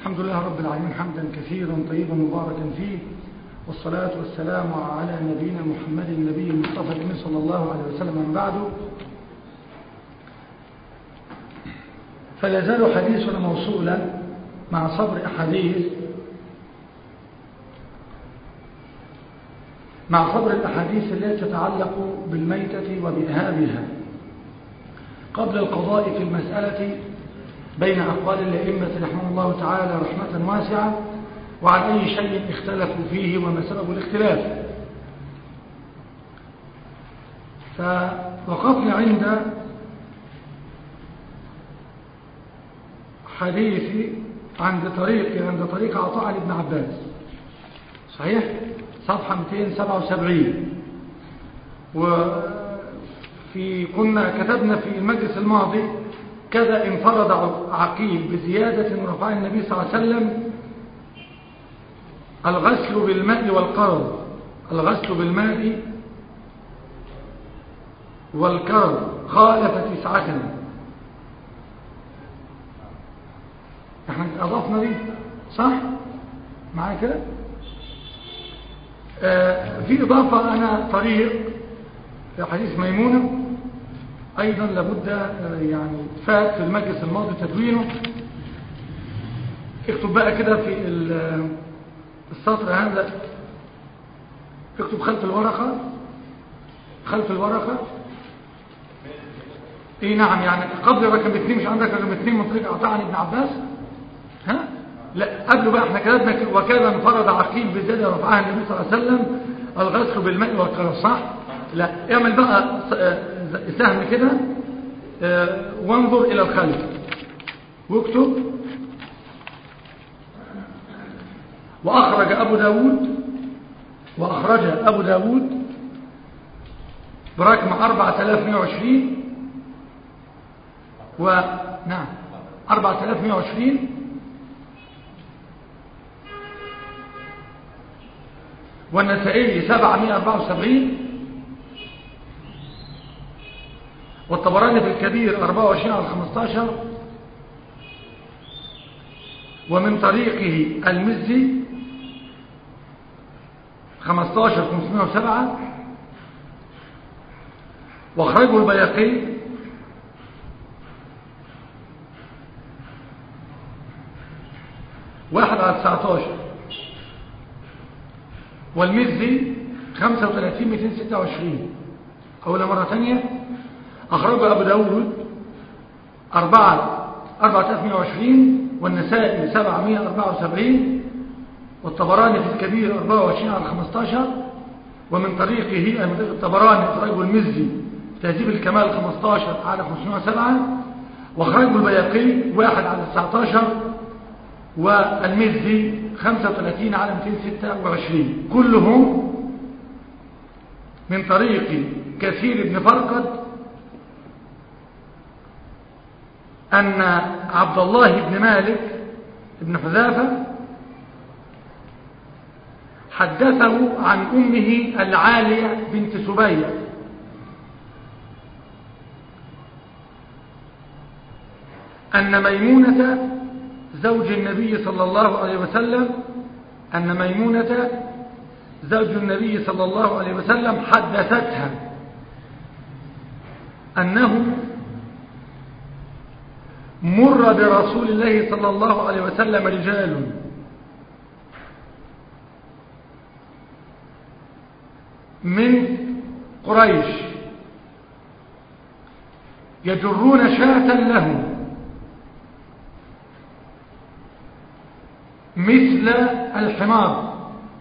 الحمد لله رب العالمين حمدا كثيرا طيبا مباركا فيه، والصلاة والسلام على نبينا محمد النبي المصطفى الأمين صلى الله عليه وسلم. من بعده فلا يزال حديثنا موصولا مع صبر الأحاديث التي تتعلق بالميتة وبإهابها قبل القضاء في المسألة بين أقوال الأئمة رحمه الله تعالى رحمة واسعة، وعن أي شيء اختلفوا فيه وما سبب الاختلاف. فوقفنا عند حديث عند طريق عطاء عن ابن عباس، صحيح؟ صفحة 277. كنا كتبنا في المجلس الماضي كذا انفرد عقيل بزيادة رفع النبي صلى الله عليه وسلم الغسل بالماء والكرم خالف 9. احنا اضفنا دي صح معايا كده. في اضافة انا طريق في حديث ميمونة ايضا لابد يعني فات في المجلس الماضي تدوينه. اكتب بقى كده في السطر هذا، اكتب خلف الورقة ايه نعم، يعني قبل رقم 2. مش عندك رقم 2 من طريق عطاء عن ابن عباس؟ ها لا قبله بقى احنا كتبنا وكذا انفرد عقيل بزيادة رفعها النبي صلى الله عليه وسلم الغسل بالماء والكرم، صح؟ لا اعمل بقى سهم كده وانظر الى الخلف واكتب وأخرج أبو داود برقم 4120 نعم 4120 والنسائي 774 والطبراني في الكبير 24/15 ومن طريقه المزي 15/507 واخرجه البيهقي 1/19 والمزي 35/226. أول مرة ثانية أخرجه أبو داود 4120 والنسائي 774 والطبراني في الكبير 24/15 ومن طريقه من طريق الطبراني أخرجه المزي تهذيب الكمال 15/507 واخرجه البيهقي 1/19 والمزي 35/226 كلهم من طريق كثير بن فرقد أن عبد الله بن مالك بن حذافة حدثه عن أمه العالية بنت سبيع أن ميمونة زوج النبي صلى الله عليه وسلم حدثتها أنه مر برسول الله صلى الله عليه وسلم رجال من قريش يجرون شاة لهم مثل الحمار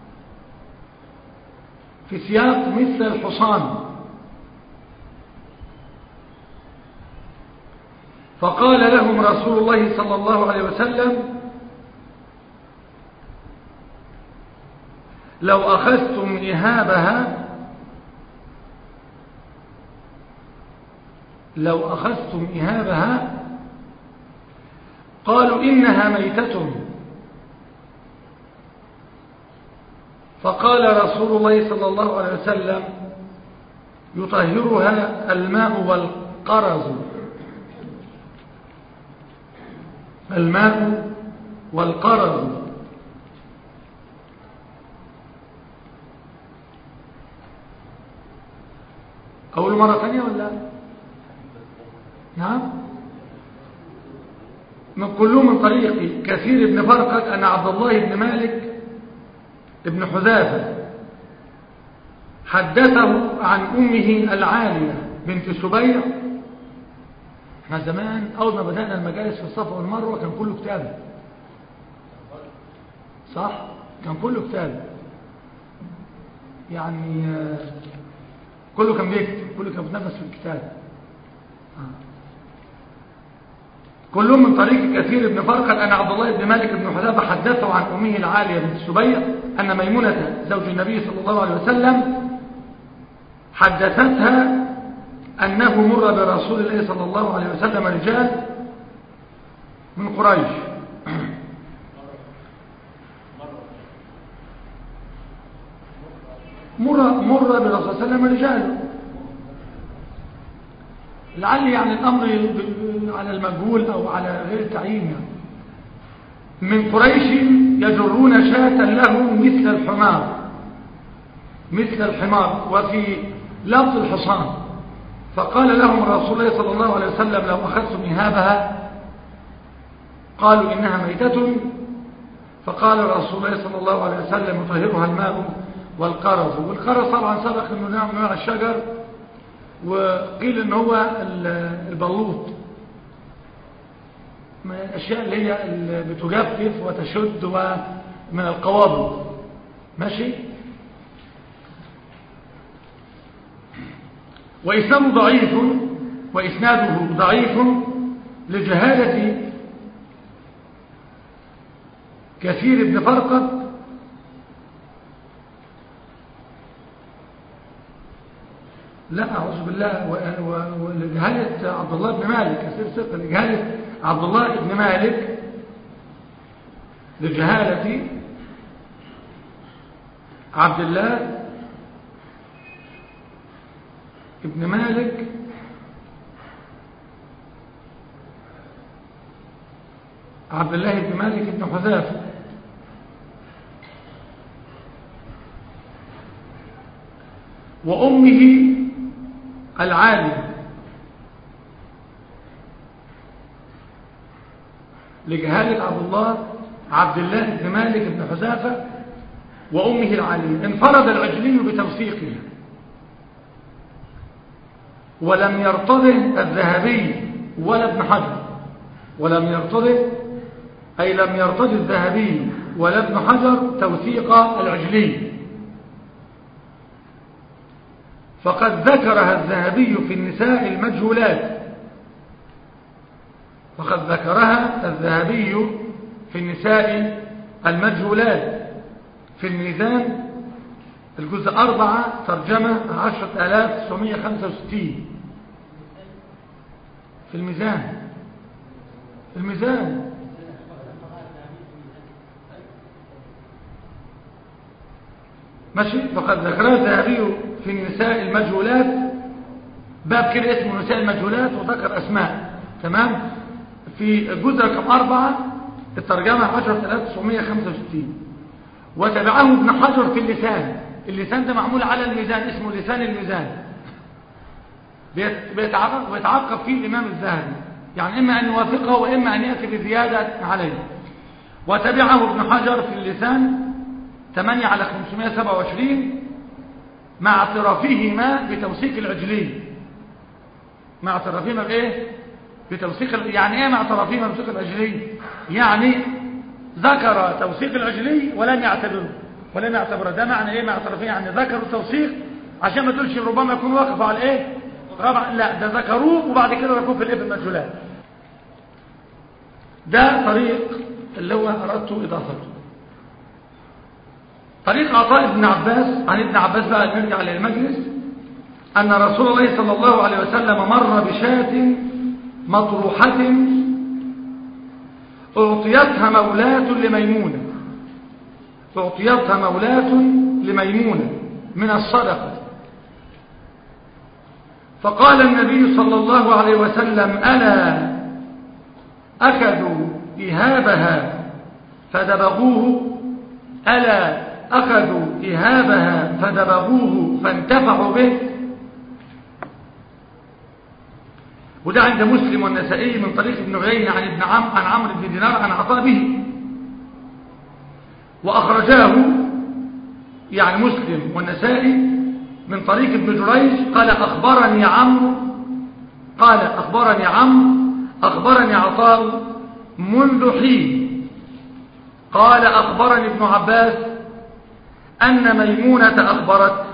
في سياق مثل الحصان، فقال لهم رسول الله صلى الله عليه وسلم لو أخذتم إهابها قالوا إنها ميتة، فقال رسول الله صلى الله عليه وسلم يطهرها الماء والقرز، الماء والقرز. أقول مرة ثانية ولا؟ نعم. من كله من طريق كثير بن فرقد أن عبد الله بن مالك ابن حذافة حدثه عن أمه العالية بنت سبيع. احنا زمان أول ما بدأنا المجالس في الصفا والمروة كان كله كتاب، صح؟ كان كله كتاب، يعني كله كان بيكتب، كله كان بيتنفس في الكتاب. كلهم من طريق كثير بن فرقد أن عبد الله بن مالك بن حذافة حدثه عن أمه العالية بنت سبيع أن ميمونة زوج النبي صلى الله عليه وسلم حدثتها أنه مر برسول الله صلى الله عليه وسلم رجال من قريش مر برسول صلى الله عليه وسلم رجال، لعل يعني الأمر على المجهول أو على غير التعيين، يعني من قريش يجرون شاة لهم مثل الحمار وفي لفظ الحصان، فقال لهم رسول الله صلى الله عليه وسلم لو أخذتم إهابها قالوا إنها ميتة، فقال رسول الله صلى الله عليه وسلم يطهرها الماء والقرز. والقرز طبعا سبق انه نوع من الشجر، وقيل ان هو البلوط، من الاشياء اللي هي اللي بتجفف وتشد ومن القوابض. ماشي. وإسناده ضعيف لجهالة كثير بن فرقد لا أعوذ بالله، ولجهالة عبد الله بن مالك كثير ثقة، لجهالة عبد الله بن مالك، لجهالة عبد الله ابن مالك عبد الله بن مالك بن حذافة وأمه العالية، لجهالة عبد الله بن مالك بن حذافة وأمه العالية. انفرد العجلي بتوثيقها ولم يرتضه الذهبي ولا ابن حجر، ولم يرتضه أي لم يرتضي الذهبي ولا ابن حجر توثيق العجلي، فقد ذكرها الذهبي في النساء المجهولات، فقد ذكرها الذهبي في النساء المجهولات في الميزان الجزء 4 ترجمة 10965 في الميزان ماشي. فقد ذكرها الذهبي في النساء المجهولات، باب كده اسمه نساء المجهولات وذكر أسماء، تمام، في الجزء رقم 4 الترجمة 10965. وتبعه ابن حجر في اللسان ده معمول على الميزان، اسمه لسان الميزان، بيتعقب فيه الإمام الذهبي، يعني إما أن يوافقه وإما أن يأتي بزيادة عليه. وتبعه ابن حجر في اللسان 8 على 527 مع اعترافهما بتوثيق العجلي، مع اعترافهما بإيه؟ بتوثيق. يعني إيه مع اعترافهما بتوثيق العجلي؟ يعني ذكر توثيق العجلي ولم يعتبره. ده معنى إيه مع اعترافهما؟ يعني ذكروا التوثيق عشان ما تقولش ربما يكون واقفوا على إيه؟ رابع، لا، ده ذكروه وبعد كده يكون في الإيه؟ في المجهولات. ده طريق اللي هو أردت إضافته. طريق عطاء بن عباس عن ابن عباس بقى، نرجع للمجلس، أن رسول الله صلى الله عليه وسلم مر بشاة مطروحة أعطيتها مولاة لميمونة من الصدقة، فقال النبي صلى الله عليه وسلم ألا أخذوا إهابها فدبغوه ألا أخذوا إهابها فدبغوه فانتفعوا به. وده عند مسلم والنسائي من طريق ابن عيينة عن عمرو بن دينار عن عطاء به. وأخرجاه يعني مسلم والنسائي من طريق ابن جريج قال أخبرني عمرو أخبرني عطاء منذ حين قال أخبرني ابن عباس أن ميمونة أخبرت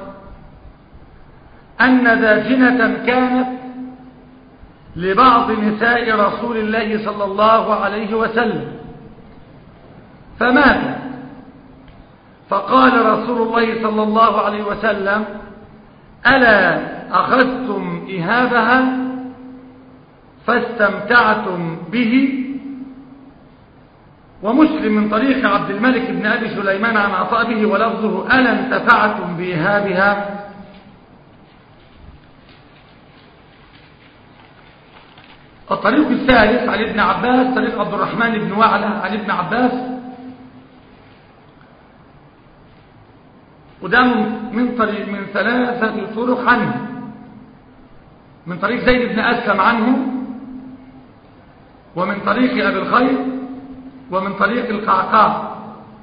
أن داجنة كانت لبعض نساء رسول الله صلى الله عليه وسلم فمات، فقال رسول الله صلى الله عليه وسلم ألا أخذتم إهابها فاستمتعتم به. ومسلم من طريق عبد الملك بن أبي سليمان عن عطاء به ولفظه ألا انتفعتم بإهابها. الطريق الثالث عن ابن عباس طريق عبد الرحمن بن وعلى عن ابن عباس، وده من ثلاثة طرق عنه، من طريق زيد بن أسلم عنه، ومن طريق أبي الخير، ومن طريق القعقاع.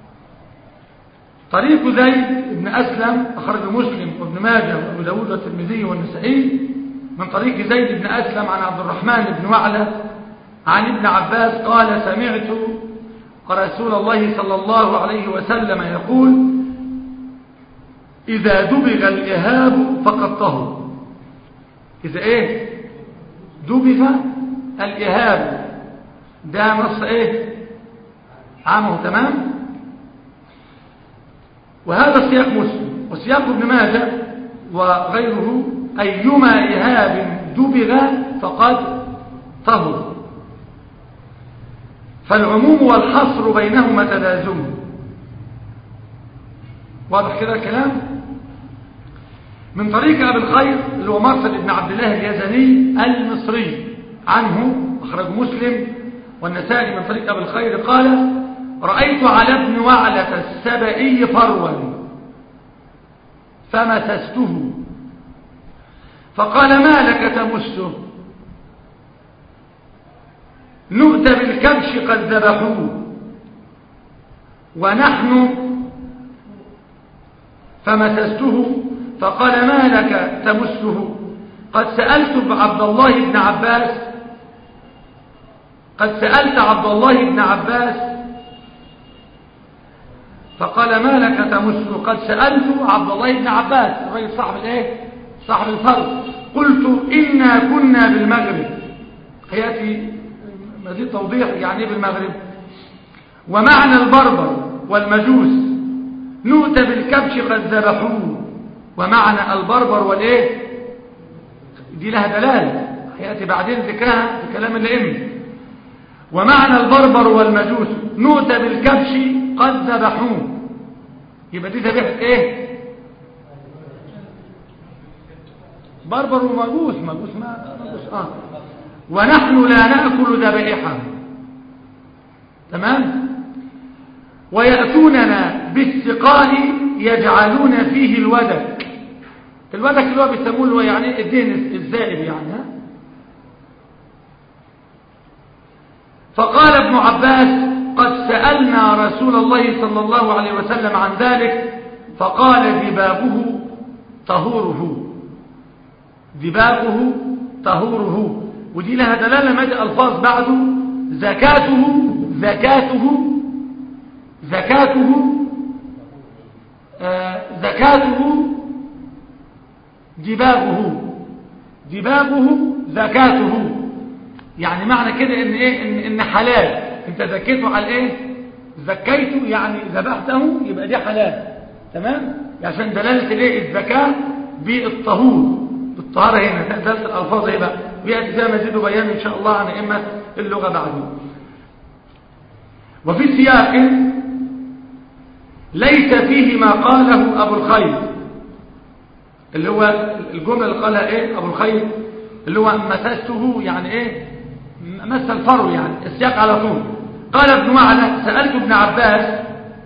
طريق زيد بن أسلم أخرج مسلم وابن ماجه وأبو داود والترمذي والنسائي من طريق زيد بن أسلم عن عبد الرحمن بن وعلى عن ابن عباس قال سمعت رسول الله صلى الله عليه وسلم يقول إذا دبغ الإهاب فقد طهر. إذا إيه دبغ الإهاب ده نص إيه عامه تمام. وهذا سياق مسلم، وسياق ابن ماجه وغيره أيما إهاب دبغ فقد طهر. فالعموم والحصر بينهما تلازم. واضح كده الكلام؟ من طريق أبي الخير اللي هو مرثد بن عبد الله اليزني المصري عنه أخرج مسلم والنسائي من طريق أبي الخير قال رأيت على ابن وعلة السبئي فروا فمسسته فقال ما لك تمسه نؤتى بالكبش قد ذبحوه ونحن فمسسته فقال ما لك تمسه قد سألت عبد الله بن عباس فقال ما لك تمسه قد سألت عبد الله بن عباس الرجل صاحب الايه صاحب الفرد قلت إنا كنا بالمغرب. حياتي مزيد توضيح يعني ايه بالمغرب. ومعنى البربر والمجوس نؤتى بالكبش قد ذبحوه. ومعنى البربر والايه دي لها دلاله حياتي بعدين ذكرها في كلام الائمه. ومعنى البربر والمجوس نؤتى بالكبش قد ذبحوه يبقى دي ذبيحه ايه بربر ومجوس مجوس ونحن لا نأكل ذبائحه تمام. ويأتوننا بالسقاء يجعلون فيه الودك اللي هو بيسموه له يعني الدهن الزائد يعني ها. فقال ابن عباس قد سألنا رسول الله صلى الله عليه وسلم عن ذلك فقال دباغه طهوره. ودي لها دلالة ماذا ألفاظ بعده زكاته دباغه زكاته يعني معنى كده ان ايه ان حلال انت زكيته على ايه زكيته يعني ذبحته يبقى دي حلال تمام عشان دلاله الايه الزكاه بالطهاره هنا دلاله الالفاظ ايه بقى وياتي فيها مزيد بيان ان شاء الله عن ائمه اللغه بعدين. وفي سياق ليس فيه ما قاله ابو الخير اللي هو الجمله اللي قالها ايه ابو الخير اللي هو مسسته يعني ايه مس الفرو يعني السياق على طول قال ابن معلى سألت ابن عباس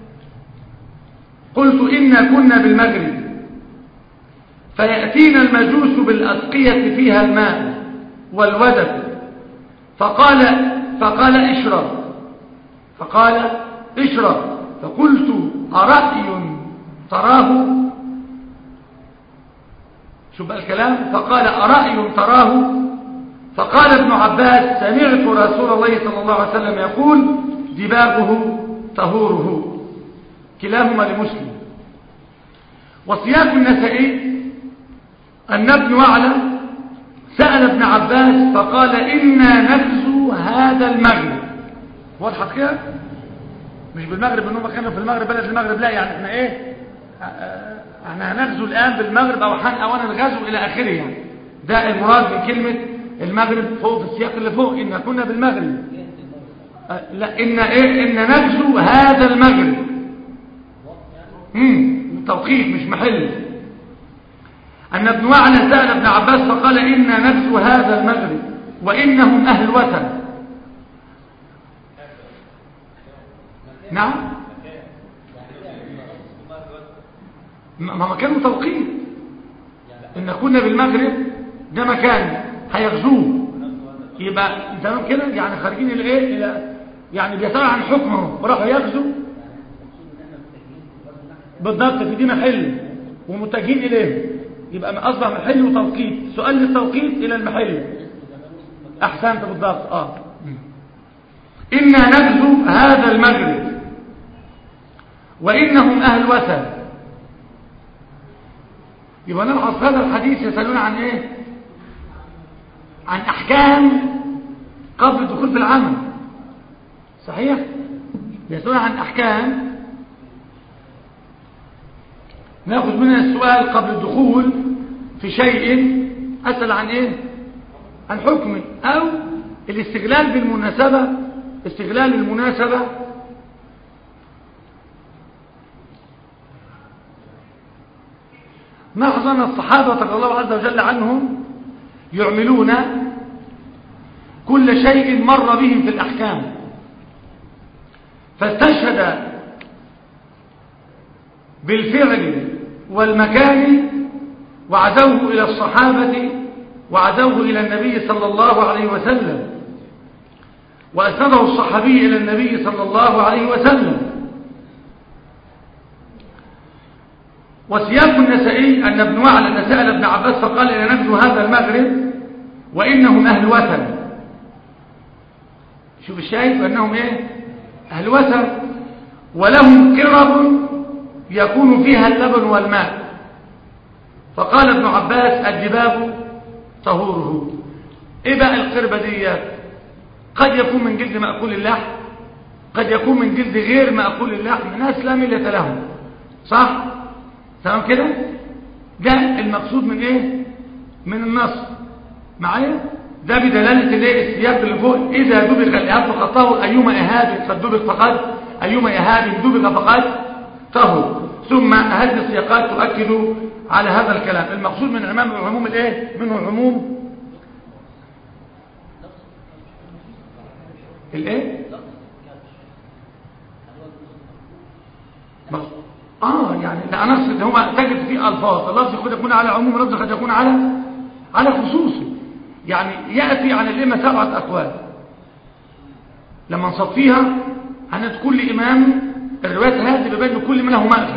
قلت إنا كنا بالمغرب فيأتينا المجوس بالأسقية فيها الماء والودك فقال اشرب فقلت أرأي تراه شو بقى الكلام فقال أرأي تراه فقال ابن عباس سمعت رسول الله صلى الله عليه وسلم يقول دباغه طهوره كلاهما لمسلم. وسياق النسائي أن ابن معلى سأل ابن عباس فقال إنا نغزو هذا المغرب. واضحة كده مش بالمغرب انهم كانوا في المغرب بلد المغرب، لا يعني احنا ايه احنا هنغزو الآن بالمغرب او حان اوان الغزو الى اخره يعني. ده المراد من كلمة المغرب فوق في السياق اللي فوق إن كنا بالمغرب لا إن نغزو هذا المغرب توقيت مش محل. أن ابن معلى سأل ابن عباس فقال إنا نغزو هذا المغرب وإنهم أهل وثن. نعم ما كانوا توقيت إن كنا بالمغرب ده مكان هيغزوه يبقى تمام كده يعني خارجين الى يعني بيسأل عن حكمه وراحوا يغزوا بالضبط في دي محل ومتجهين اليه يبقى اصبح محل وتوقيت. سؤال للتوقيت الى المحل احسنت بالضبط إنا نغزو هذا المغرب وإنهم أهل وثن. يبقى نلحظ هذا الحديث يسألون عن ايه؟ عن احكام قبل الدخول في العمل صحيح. يسألون عن احكام ناخذ منها السؤال قبل الدخول في شيء اسأل عن ايه؟ عن حكم او الاستغلال بالمناسبة استغلال المناسبة نلاحظ أن الصحابة رضي الله عز وجل عنهم يعملون كل شيء مر بهم في الأحكام فاستشهد بالفعل والمكان وعزوه إلى الصحابة وعزوه إلى النبي صلى الله عليه وسلم وأسنده الصحابي إلى النبي صلى الله عليه وسلم. وسياق النسائي أن ابن معلى سأل ابن عباس فقال إن نغزو هذا المغرب وإنهم أهل وثن. شوف الشاهد وأنهم إيه؟ أهل وثن ولهم قرب يكون فيها اللبن والماء. فقال ابن عباس الدباب طهوره. إيه بقى القربة دي؟ قد يكون من جلد مأكول اللحم قد يكون من جلد غير مأكول اللحم ناس لا ملة لهم صح؟ تمام كده؟ ده المقصود من ايه؟ من النص معايا؟ ده بدلالة الايه؟ السياق اللي فوق إذا دبغ الإهاب فقد طهر أيما إهاب قد دبغ فقد أيما إهاب دبغ فقد طهر. ثم هذه السياقات تؤكد على هذا الكلام. المقصود من عموم الايه؟ منه عموم الايه؟ يعني لا انا اقصد هو تجد فيه الفاظ اللفظ قد يكون على عموم اللفظ قد يكون على خصوصه. يعني ياتي عن الائمه 7 اقوال لما نصفيها عن كل امام الروايات هذه ببين كل من له مأخذ.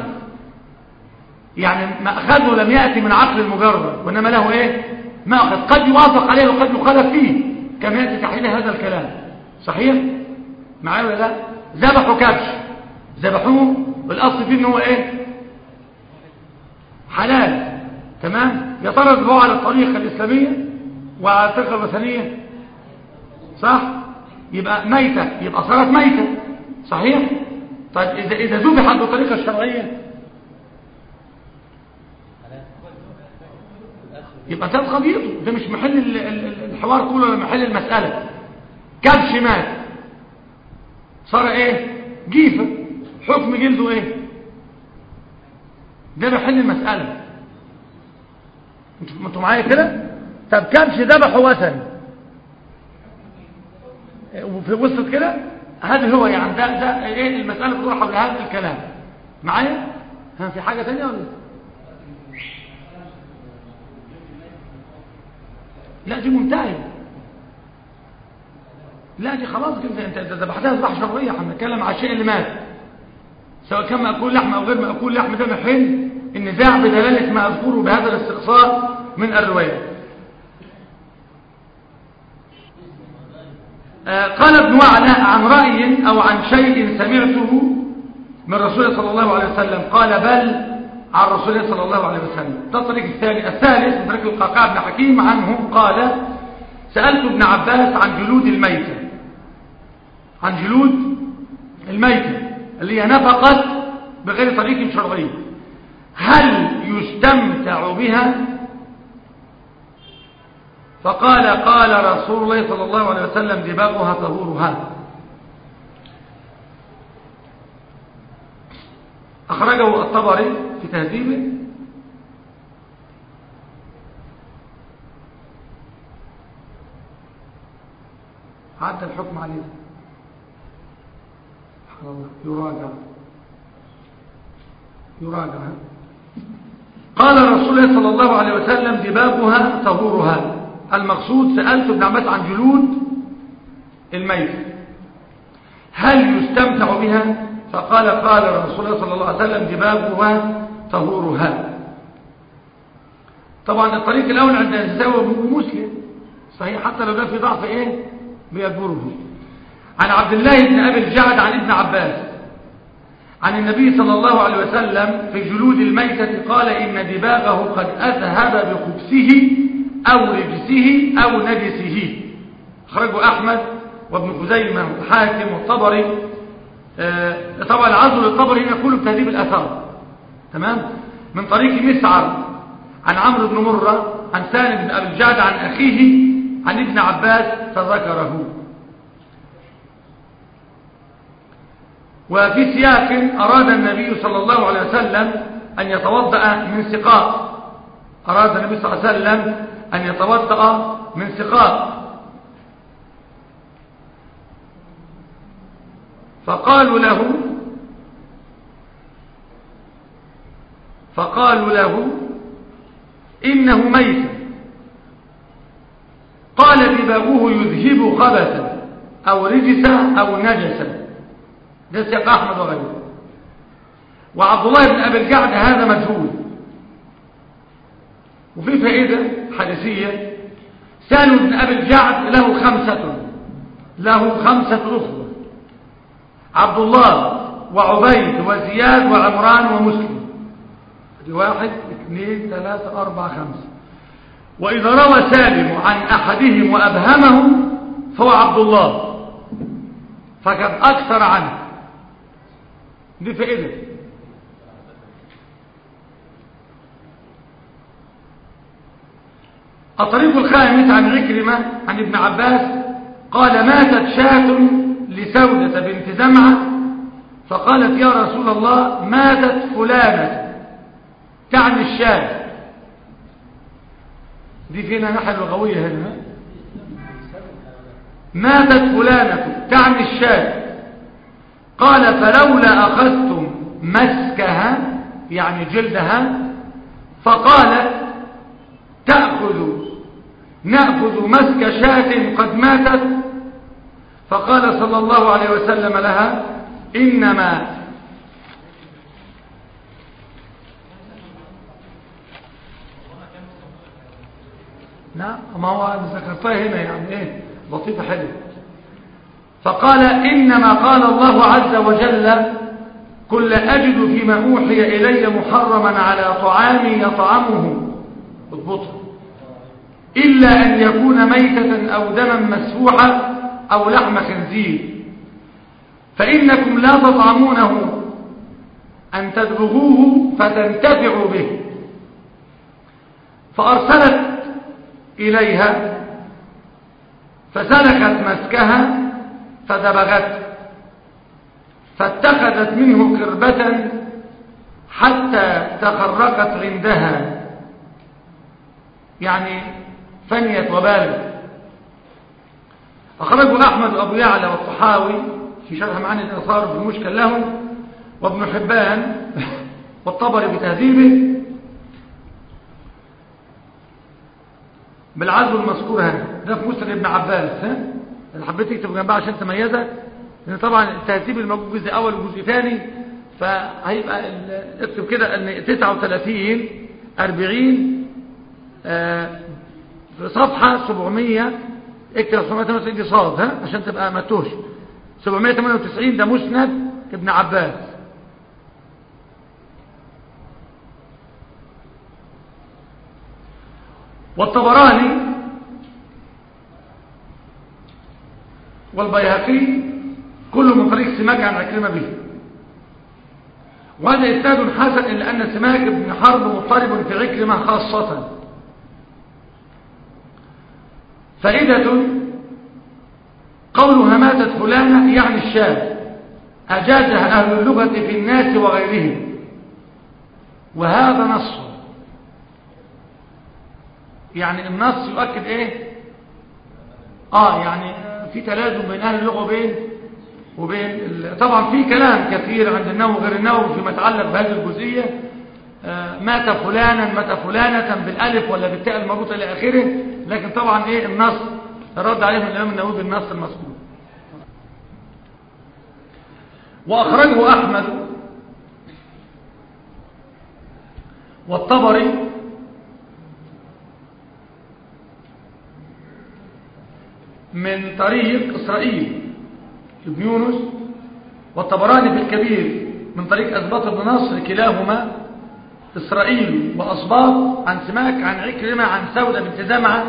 يعني مأخذه لم ياتي من عقل المجرد وانما له ايه؟ مأخذ قد يوافق عليه وقد يخالف فيه كما ياتي تحليل هذا الكلام صحيح معايا ولا لا؟ ذبحوا كبش ذبحوه بالاصل فيه ان هو ايه؟ حلال تمام. يا ترى ذبحوه على الطريقه الاسلاميه وعلى الطريقه الوثنيه صح؟ يبقى ميته يبقى صارت ميته صحيح. طيب اذا ذبحت بالطريقه الشرعيه يبقى ده قضيته. ده مش محل الحوار كله ولا محل المساله. كبش مات صار ايه؟ جيفه حكم جلده ايه؟ ده محل المساله. انتوا معايا كده؟ طب كبش ذبحه وثن وفي وسط كده هذا هو يعني ده ايه المسألة بتدور حول هذا الكلام معايا. في حاجة تانية ولا لا؟ دي منتهية، لا دي خلاص كده انت ذبحتها ذبح شرعية. احنا بنتكلم على الشيء اللي مات سواء كان مأكول لحم او غير مأكول لحم، ده محل النزاع بدلالة ما اذكره بهذا الاستقصاء من الرواية. قال ابن وعلى عن رأي او عن شيء سمعته من رسول صلى الله عليه وسلم، قال بل عن رسول الله صلى الله عليه وسلم. ده الطريق الثاني. الثالث من طريق القعقاع بن حكيم عنه قال سألت ابن عباس عن جلود الميتة، عن جلود الميتة اللي هي نفقت بغير طريق شرعي، هل يستمتع بها؟ فقال قال رسول الله صلى الله عليه وسلم دباغها طهورها. أخرجه الطبري في تهذيبه عدى الحكم عليه سبحان الله يراجع. قال رسول الله صلى الله عليه وسلم دباغها طهورها. المقصود سألت ابن عباس عن جلود الميت هل يستمتع بها؟ فقال قال رسول الله صلى الله عليه وسلم دباغها طهورها. طبعا الطريق الأول عند الزاوية مسلم صحيح، حتى لو ده في ضعف ايه بيجبره. عن عبد الله بن أبي الجعد عن ابن عباس عن النبي صلى الله عليه وسلم في جلود الميتة قال إن دباغه قد أذهب بخبثه أو رجسه أو نجسه. أخرجه أحمد وابن خزيمة والحاكم والطبري. طبعا العزو للطبري هنا كله بتهذيب الأثار تمام. من طريق مسعر عن عمرو بن مرة عن سالم بن أبي الجعد عن أخيه عن ابن عباس فذكره. وفي سياق أراد النبي صلى الله عليه وسلم أن يتوضأ من سقاء، أراد النبي صلى الله عليه وسلم أن يتوضأ من سقاء، فقالوا له إنه ميت. قال دباغه يذهب خبثا أو رجسا أو نجسا. ده سياق أحمد وغيره. وعبد الله بن أبي الجعد هذا مجهول. وفي فائدة حديثية سالم بن أبي الجعد له خمسة أخوة، عبد الله وعبيد وزياد وعمران ومسلم. دي 1 2 3 4 5. وإذا روى سالم عن أحدهم وأبهمهم فهو عبد الله، فقد أكثر عنه. دي فائدة. الطريق الخامس عن عكرمة عن ابن عباس قال ماتت شاة لسودة بنت زمعة فقالت يا رسول الله ماتت فلانة، تعني الشاة. دي فينا ناحية لغوية هنا. ماتت فلانة تعني الشاة. قال فلولا أخذتم مسكها يعني جلدها. فقالت نأخذ مسك شاة قد ماتت. فقال صلى الله عليه وسلم لها إنما نعم ما هو ذكرتها هنا يعني ايه لطيفة حلوة. فقال إنما قال الله عز وجل قل لا أجد فيما أوحي إلي محرما على طعام يطعمه اضبطه إلا أن يكون ميتة أو دما مسفوحا أو لحم خنزير فإنكم لا تطعمونه أن تدبغوه فتنتفعوا به. فأرسلت إليها فسلكت مسكها فدبغته فاتخذت منه قربة حتى تخرقت عندها يعني فنيت وبالت. أخرجه أحمد وأبو يعلى والطحاوي في شرح معاني الآثار في المشكل له، وابن حبان والطبري بتهذيبه بالعزو المذكور هنا. ده في مسند ابن عباس. انا حبيت اكتب جنبها عشان تميزك، لان طبعا الترتيب الموجود جزء اول وجزء ثاني، فهيبقى اكتب كده ان 39 40 في صفحه 700، اكتب 798 دي صاد عشان تبقى ما تتوهش. 798 ده مسند ابن عباس. والطبراني والبيهقي كل من طريق سماك عن عكرمة به، وهذا إسناد حسن إلا أن سماك بن حرب مضطرب في عكرمة خاصة. فائدة: قولها ماتت فلانة يعني الشاب، أجازها أهل اللغة في الناس وغيرهم، وهذا نص. يعني النص يؤكد ايه؟ يعني في تلازم بين اهل اللغه وبين طبعا في كلام كثير عند النووي غير النووي فيما يتعلق بهذه الجزئيه. مات فلانا، مات فلانه بالالف ولا بالتاء المربوطه الى اخره، لكن طبعا ايه النص رد عليه من الامام النووي بالنص المذكور. واخرجه احمد والطبري من طريق إسرائيل ابن يونس، والطبراني في الكبير من طريق أسباط بن نصر، كلاهما إسرائيل وأسباط عن سماك عن عكرمة عن سودة بنت زمعة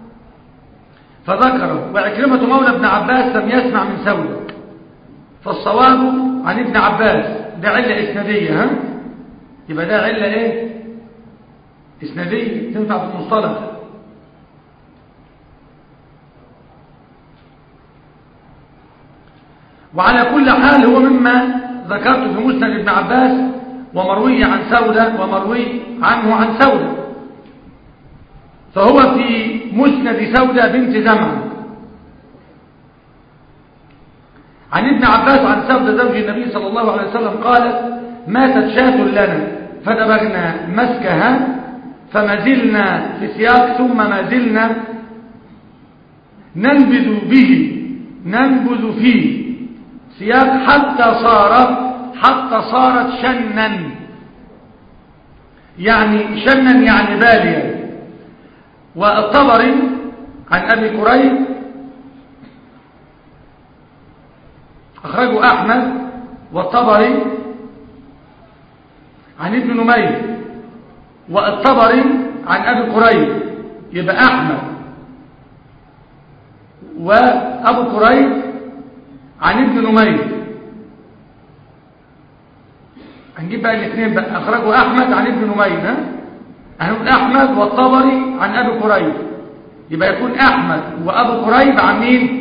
فذكره. وعكرمة مولى ابن عباس لم يسمع من سودة، فالصواب عن ابن عباس. ده علة إسنادية. يبقى ده علة ايه؟ إسنادية تنفع في المصطلح. وعلى كل حال هو مما ذكرته في مسند ابن عباس ومروي عن سودة ومروي عنه عن سودة، فهو في مسند سودة بنت زمعة عن ابن عباس عن سودة زوج النبي صلى الله عليه وسلم قالت: ماتت شاة لنا فدبغنا مسكها فما زلنا في سياق ثم ما زلنا ننبذ فيه سياق حتى صارت شنا، يعني شنا يعني باليا. والطبري عن أبي كريب أخرجه أحمد والطبري عن ابن نمير، والطبري عن أبي كريب، يبقى أحمد وأبو كريب عن ابن نمير. هنجيب بقى الاثنين بقى. أخرجه أحمد عن ابن نمير، هنقول أحمد والطبري عن أبي كريب، يبقى يكون أحمد وأبو كريب عن مين؟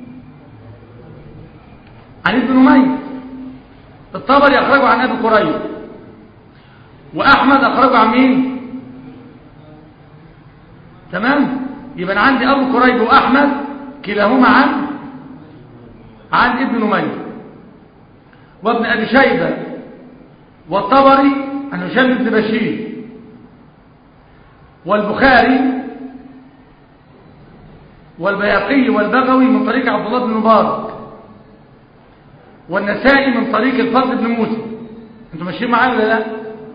عن ابن نمير. الطبري أخرجه عن أبي كريب، وأحمد أخرجه عن مين؟ تمام؟ يبقى أنا عندي أبو كريب وأحمد كلاهما عن ابن نمير. وابن أبي شيبة والطبري عن هشام بن بشير، والبخاري والبيهقي والبغوي من طريق عبد الله بن مبارك، والنسائي من طريق الفضل بن موسى. انتوا ماشيين معايا ولا لا؟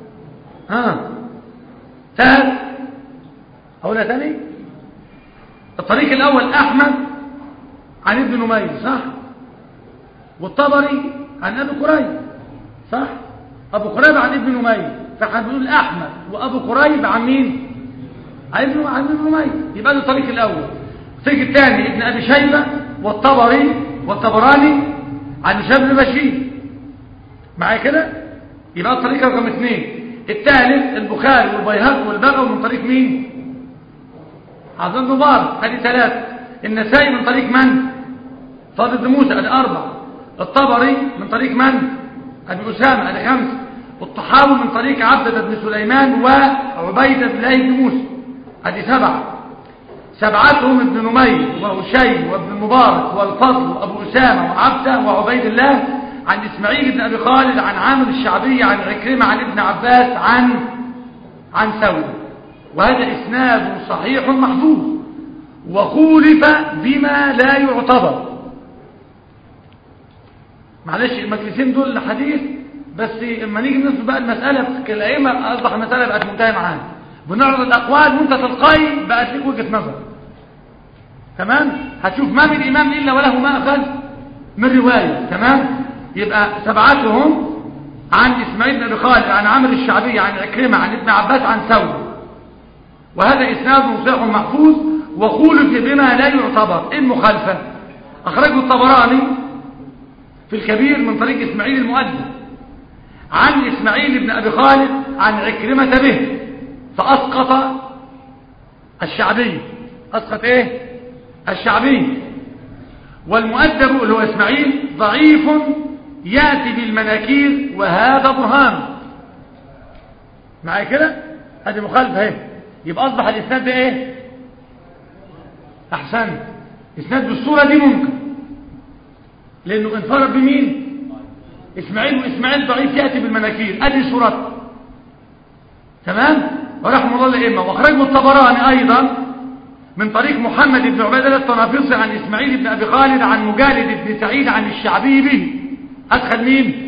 ثالث اقولها تاني. الطريق الاول احمد عن ابن نمير صح، والطبري عن ابي كريب صح، ابو كريب عن ابن نمير، فاحنا بنقول احمد وابو كريب عن مين؟ عن ابن نمير. يبقى ده الطريق الاول. الطريق الثاني ابن ابي شيبه والطبراني عن هشام بن بشير معايا كده، يبقى الطريق رقم 2. الثالث البخاري والبيهقي والبغوي من طريق مين؟ عبد الله بن مبارك، ادي 3. النسائي من طريق من؟ فاضل بن موسى، ادي 4. الطبري من طريق من؟ ابي اسامه، ادي 5. والطحاوي من طريق عبدة بن سليمان وعبيدة بن الله بن موسى، ادي 7. سبعتهم ابن نمير وهشيم وابن المبارك والفضل وابو اسامه وعبده وعبيد الله عن اسماعيل بن ابي خالد عن عامر الشعبي عن عكرمه عن ابن عباس عن ثور. وهذا اسناد صحيح محفوظ وخولف بما لا يعتبر. معلش المجلسين دول حديث بس اما نيجي ننسب بقى المساله كالائمه اصبح المساله بقت منتهيه معانا، بنعرض الاقوال وانت تلقائي بقت لك وجهه نظر. تمام؟ هتشوف ما من امام الا وله ما اخذ من روايه. تمام؟ يبقى سبعتهم عن اسماعيل بن ابي خالد عن عامر الشعبي عن عكرمه عن ابن عباس عن ثور. وهذا اسناد صحيح محفوظ وخولف بما لا يعتبر. ايه المخالفه؟ اخرجه الطبراني في الكبير من طريق اسماعيل المؤدب عن اسماعيل بن ابي خالد عن عكرمه به فاسقط الشعبي. اسقط ايه؟ الشعبي. والمؤدب اللي هو اسماعيل ضعيف ياتي بالمناكير وهذا برهان. معايا كده؟ هذه مخالفه اهي. يبقى اصبح الاسناد ده ايه؟ احسن اسناد بالصوره دي ممكن لانه انفرد بمين؟ اسماعيل، واسماعيل ضعيف ياتي بالمناكير. ادي صورته. تمام؟ ورحمه الله الائمه. واخرجه الطبراني ايضا من طريق محمد بن عبيد الله الطنافسي عن اسماعيل بن ابي خالد عن مجالد بن سعيد عن الشعبي به. ادخل مين؟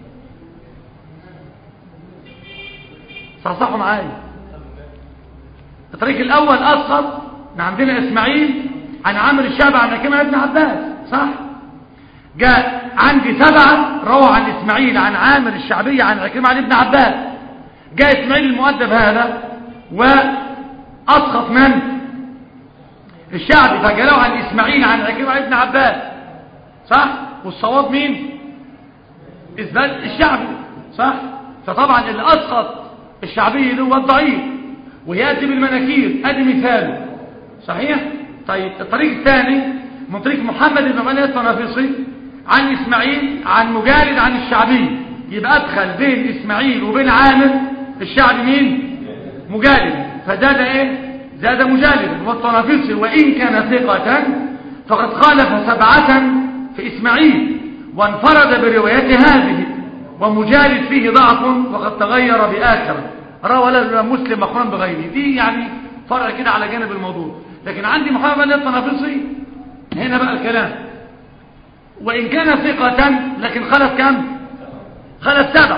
صحصحوا معايا. الطريق الاول اسقط عندنا اسماعيل عن عامر الشعبي عن عكرمه ابن عباس، صح؟ جاء عندي 7 روى عن اسماعيل عن عامر الشعبي عن عكرمه عن ابن عباس. جاء اسماعيل المؤدب هذا واسقط من؟ الشعبي، فجاء عن اسماعيل عن عكرمه عن ابن عباس، صح؟ والصواب مين؟ اثبات الشعبي، صح؟ فطبعا اللي اسقط الشعبي هو الضعيف وياتي بالمناكير. ادي مثال صحيح. طيب الطريق الثاني من طريق محمد بن عبيد الله الطنافسي عن اسماعيل عن مجالد عن الشعبي. يبقى ادخل بين اسماعيل وبين عامر الشعبي مين؟ مجالد. فزاد ايه؟ زاد مجالد والطنافسي وان كان ثقة فقد خالف 7 في اسماعيل وانفرد بروايته هذه. ومجالد فيه ضعف وقد تغير بآخر روى له مسلم مقرون بغيره. دي يعني فرع كده على جانب الموضوع. لكن عندي محمد بن الطنافسي هنا بقى الكلام وإن كان ثقة لكن خلف كم؟ خلف 7.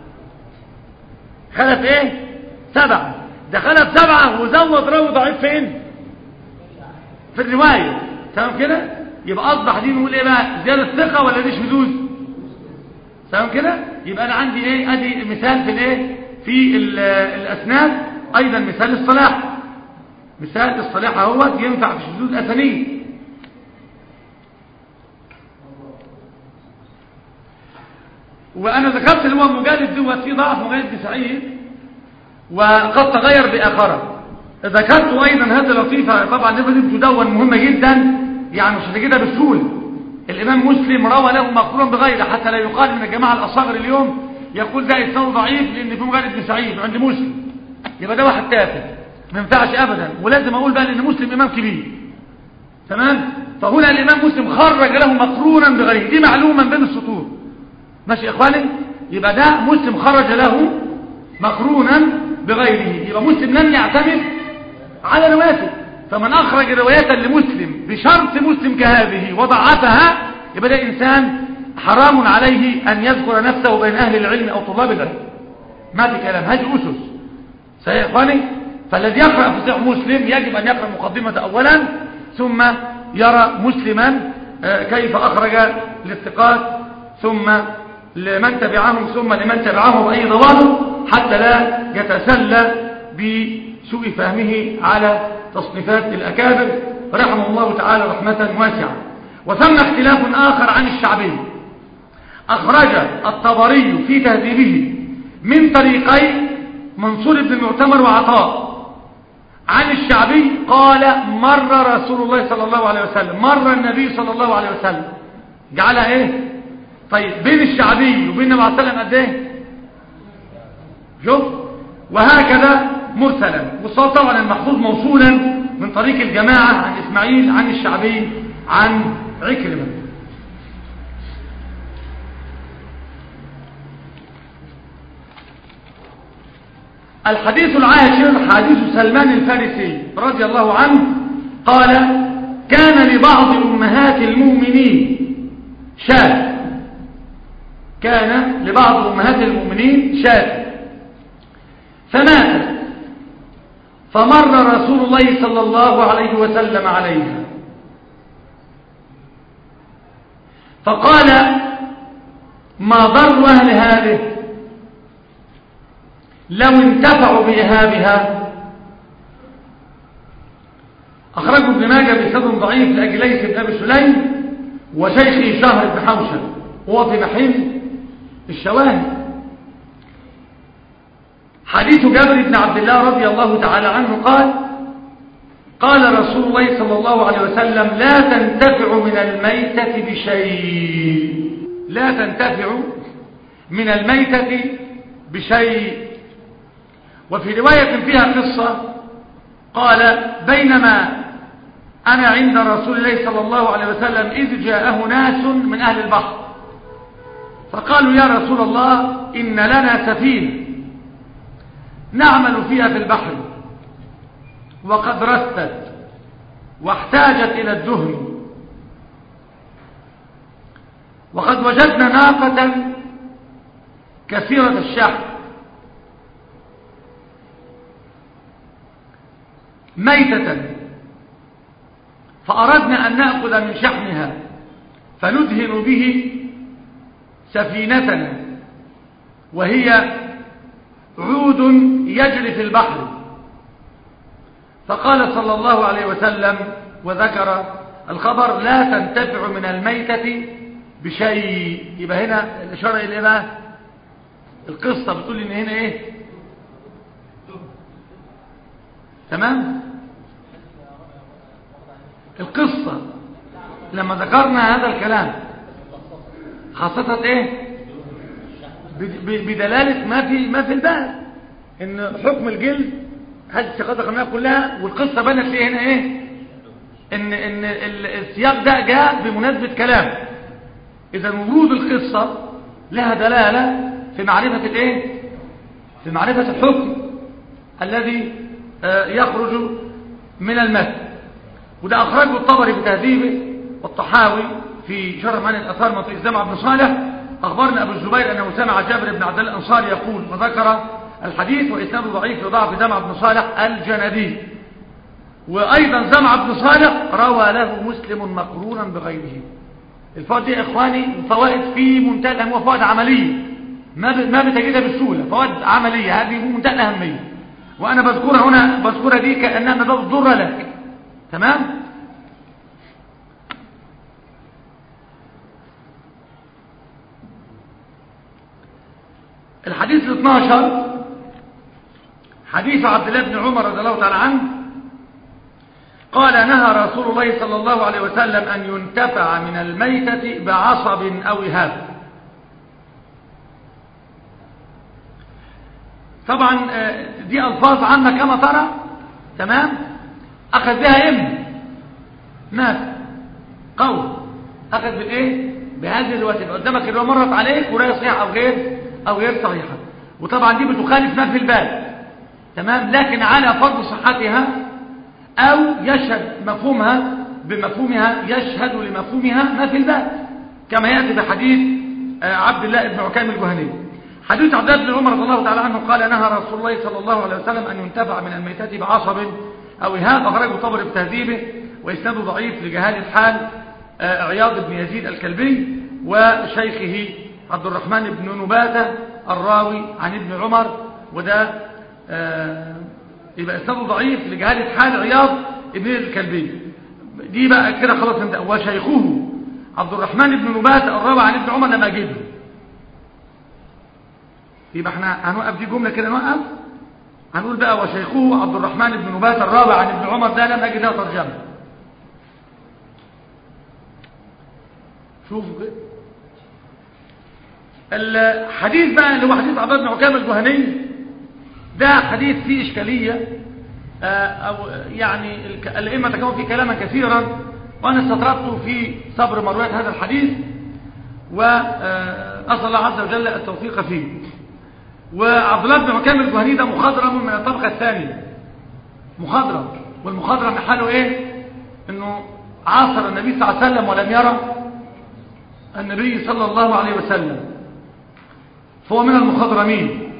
خلف ايه؟ 7. ده خلف 7 وزود راوي ضعيف فين؟ في الرواية. تمام كده؟ يبقى أصبح دي نقول ايه بقى؟ زيادة ثقة ولا دي شذوذ؟ تمام كده؟ يبقى أنا عندي ايه؟ ادي مثال في الايه؟ في الأسناد. أيضا مثال الصلاح. مثال الصلاح اهوت ينفع في شذوذ أسانيد. وأنا ذكرت اللي هو مجالد دوت فيه ضعف مجالد بن سعيد وقد تغير بآخره. ذكرت أيضا هذه لطيفة طبعا دي تدون مهمة جدا يعني مش هتجدها بسهولة. الإمام مسلم روى له مقرونا بغيره حتى لا يقال من الجماعة الأصاغر اليوم يقول ده إسناده ضعيف لأن في مجالد بن سعيد عند مسلم. يبقى ده واحد تافه ما ينفعش أبدا. ولازم أقول بقى لأن مسلم إمام كبير. تمام؟ فهنا الإمام مسلم خرج له مقرونا بغيره. دي معلومة بين السطور. ماشي يا إخواني؟ يبقى ده مسلم خرج له مقرونا بغيره. يبقى مسلم لم يعتمد على روايته. فمن أخرج رواية لمسلم بشرط مسلم كهذه وضعفها يبقى ده إنسان حرام عليه أن يذكر نفسه بين أهل العلم أو طلاب العلم. ما في كلام. هذه أسس. صحيح يا إخواني؟ فالذي يقرأ في صحيح مسلم يجب أن يقرأ مقدمة أولا ثم يرى مسلما كيف أخرج للثقات ثم لمن تبعهم ثم لمن تبعهم بأي ضوابط حتى لا يتسلى بسوء فهمه على تصنيفات الأكابر رحمه الله تعالى رحمة واسعة. وثم اختلاف آخر عن الشعبي. أخرج الطبري في تهذيبه من طريقي منصور بن المعتمر وعطاء عن الشعبي قال مر رسول الله صلى الله عليه وسلم. مر النبي صلى الله عليه وسلم. جعلها ايه؟ طيب بين الشعبي وبين النبي عليه الصلاة والسلام قد ايه؟ شوف. وهكذا مرسلا. والصواب طبعا المحفوظ موصولا من طريق الجماعة عن إسماعيل عن الشعبي عن عكرمة. الحديث العاشر حديث سلمان الفارسي رضي الله عنه قال: كان لبعض أمهات المؤمنين شاة، كان لبعض أمهات المؤمنين شاة فماتت، فمر رسول الله صلى الله عليه وسلم عليها فقال: ما ضر أهل هذه لو انتفعوا بإهابها. أخرجه ابن ماجه بسند ضعيف لأجليس بن أبي سليم وشيخه شهر بن حوشب، وهو في محل الشواهد. حديث جابر بن عبد الله رضي الله تعالى عنه قال: قال رسول الله صلى الله عليه وسلم: لا تنتفع من الميتة بشيء، لا تنتفع من الميتة بشيء. وفي رواية فيها قصة قال: بينما أنا عند رسول الله صلى الله عليه وسلم إذ جاءه ناس من أهل البحر فقالوا: يا رسول الله، إن لنا سفينة نعمل فيها في البحر وقد رست واحتاجت إلى الدهن، وقد وجدنا ناقة كثيرة الشحم ميتة، فأردنا أن نأخذ من شحمها فندهن به سفينتنا، وهي عود يجري في البحر. فقال صلى الله عليه وسلم وذكر الخبر: لا تنتفع من الميتة بشيء. يبقى هنا الإشارة إلى بقى القصة بتقول إن هنا إيه؟ تمام؟ القصة لما ذكرنا هذا الكلام خاصة إيه؟ بدلالة ما في الباب إن حكم الجلد هذه الثقافة القانونية كلها، والقصة بنت ليه هنا إيه؟ إن السياق ده جاء بمناسبة كلام. إذا وجود القصة لها دلالة في معرفة الإيه؟ في معرفة الحكم الذي يخرج من المتن. وده أخرجه الطبري في تهذيبه والطحاوي في شرح معاني الآثار من طريق جمع بن صالح. أخبرنا أبو الزبير أنه سمع جابر بن عبد الله الأنصاري يقول، وذكر الحديث وإسناده ضعيف لضعف جمع بن صالح الجندي. وأيضا جمع بن صالح روى له مسلم مقرونا بغيره. الفوائد دي يا إخواني فوائد في منتهى الأهمية، وفوائد عملية ما بتجدها بالسهولة، فوائد عملية هذه منتهى الأهمية، وأنا بذكرها هنا، بذكرها دي كأنها باب الضر لك. تمام؟ الحديث ال 12 حديث عبد الله بن عمر رضي الله تعالى عنه قال: نهى رسول الله صلى الله عليه وسلم أن ينتفع من الميتة بعصب أو إهاب. طبعا دي ألفاظ عامة كما ترى. تمام؟ أخذ بها مات قول أخذ بالإيه؟ بهذه الرواية. قدامك الرواية مرت عليك وراية صحيحة أو غير صحيحة، وطبعا دي بتخالف ما في الباب. تمام؟ لكن على فرض صحتها أو يشهد مفهومها بمفهومها، يشهد لمفهومها ما في الباب، كما يأتي بحديث عبد الله بن عكام الجهني. حديث عبد الله بن عمر رضي الله تعالى عنه قال: نهى رسول الله صلى الله عليه وسلم أن ينتفع من الميتة بعصب أو إهاب. أخرجه الطبري في تهذيبه وإسناده ضعيف لجهال الحال عياض بن يزيد الكلبي وشيخه عبد الرحمن بن نباتة الراوي عن ابن عمر. وده يبقى إسناده ضعيف لجهال حال عياض بن الكلبي. دي بقى كده خلاص انت. وشيخه عبد الرحمن بن نباتة الراوي عن ابن عمر لما أجيبه. يبقى احنا هنوقف دي جملة كده، نوقف هنقول بقى: وشيخه عبد الرحمن بن نباتة الراوي عن ابن عمر، ده لم أجد له ترجمة. شوفوا كده الحديث بقى اللي هو حديث عبد الله بن عكام الجهني. ده حديث فيه إشكالية أو يعني الأئمة تكلموا فيه كلاما كثيرا، وأنا استطردت في صبر مرويات هذا الحديث، وأسأل الله عز وجل التوفيق فيه. وعبد الله بن عكيم الجهني ده مخضرم من الطبقة الثانية، مخضرم، والمخضرم حاله ايه؟ انه عاصر النبي صلى الله عليه وسلم ولم يرى النبي صلى الله عليه وسلم، فهو من المخضرمين.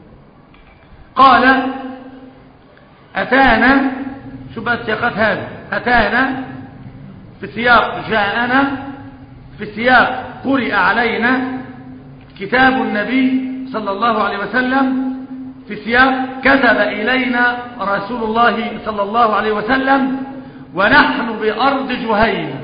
قال أتانا، شو بقى السياقات هذه؟ أتانا في سياق جاءنا، في سياق قرئ علينا كتاب النبي صلى الله عليه وسلم، في سياق كتب إلينا رسول الله صلى الله عليه وسلم ونحن بأرض جهينة.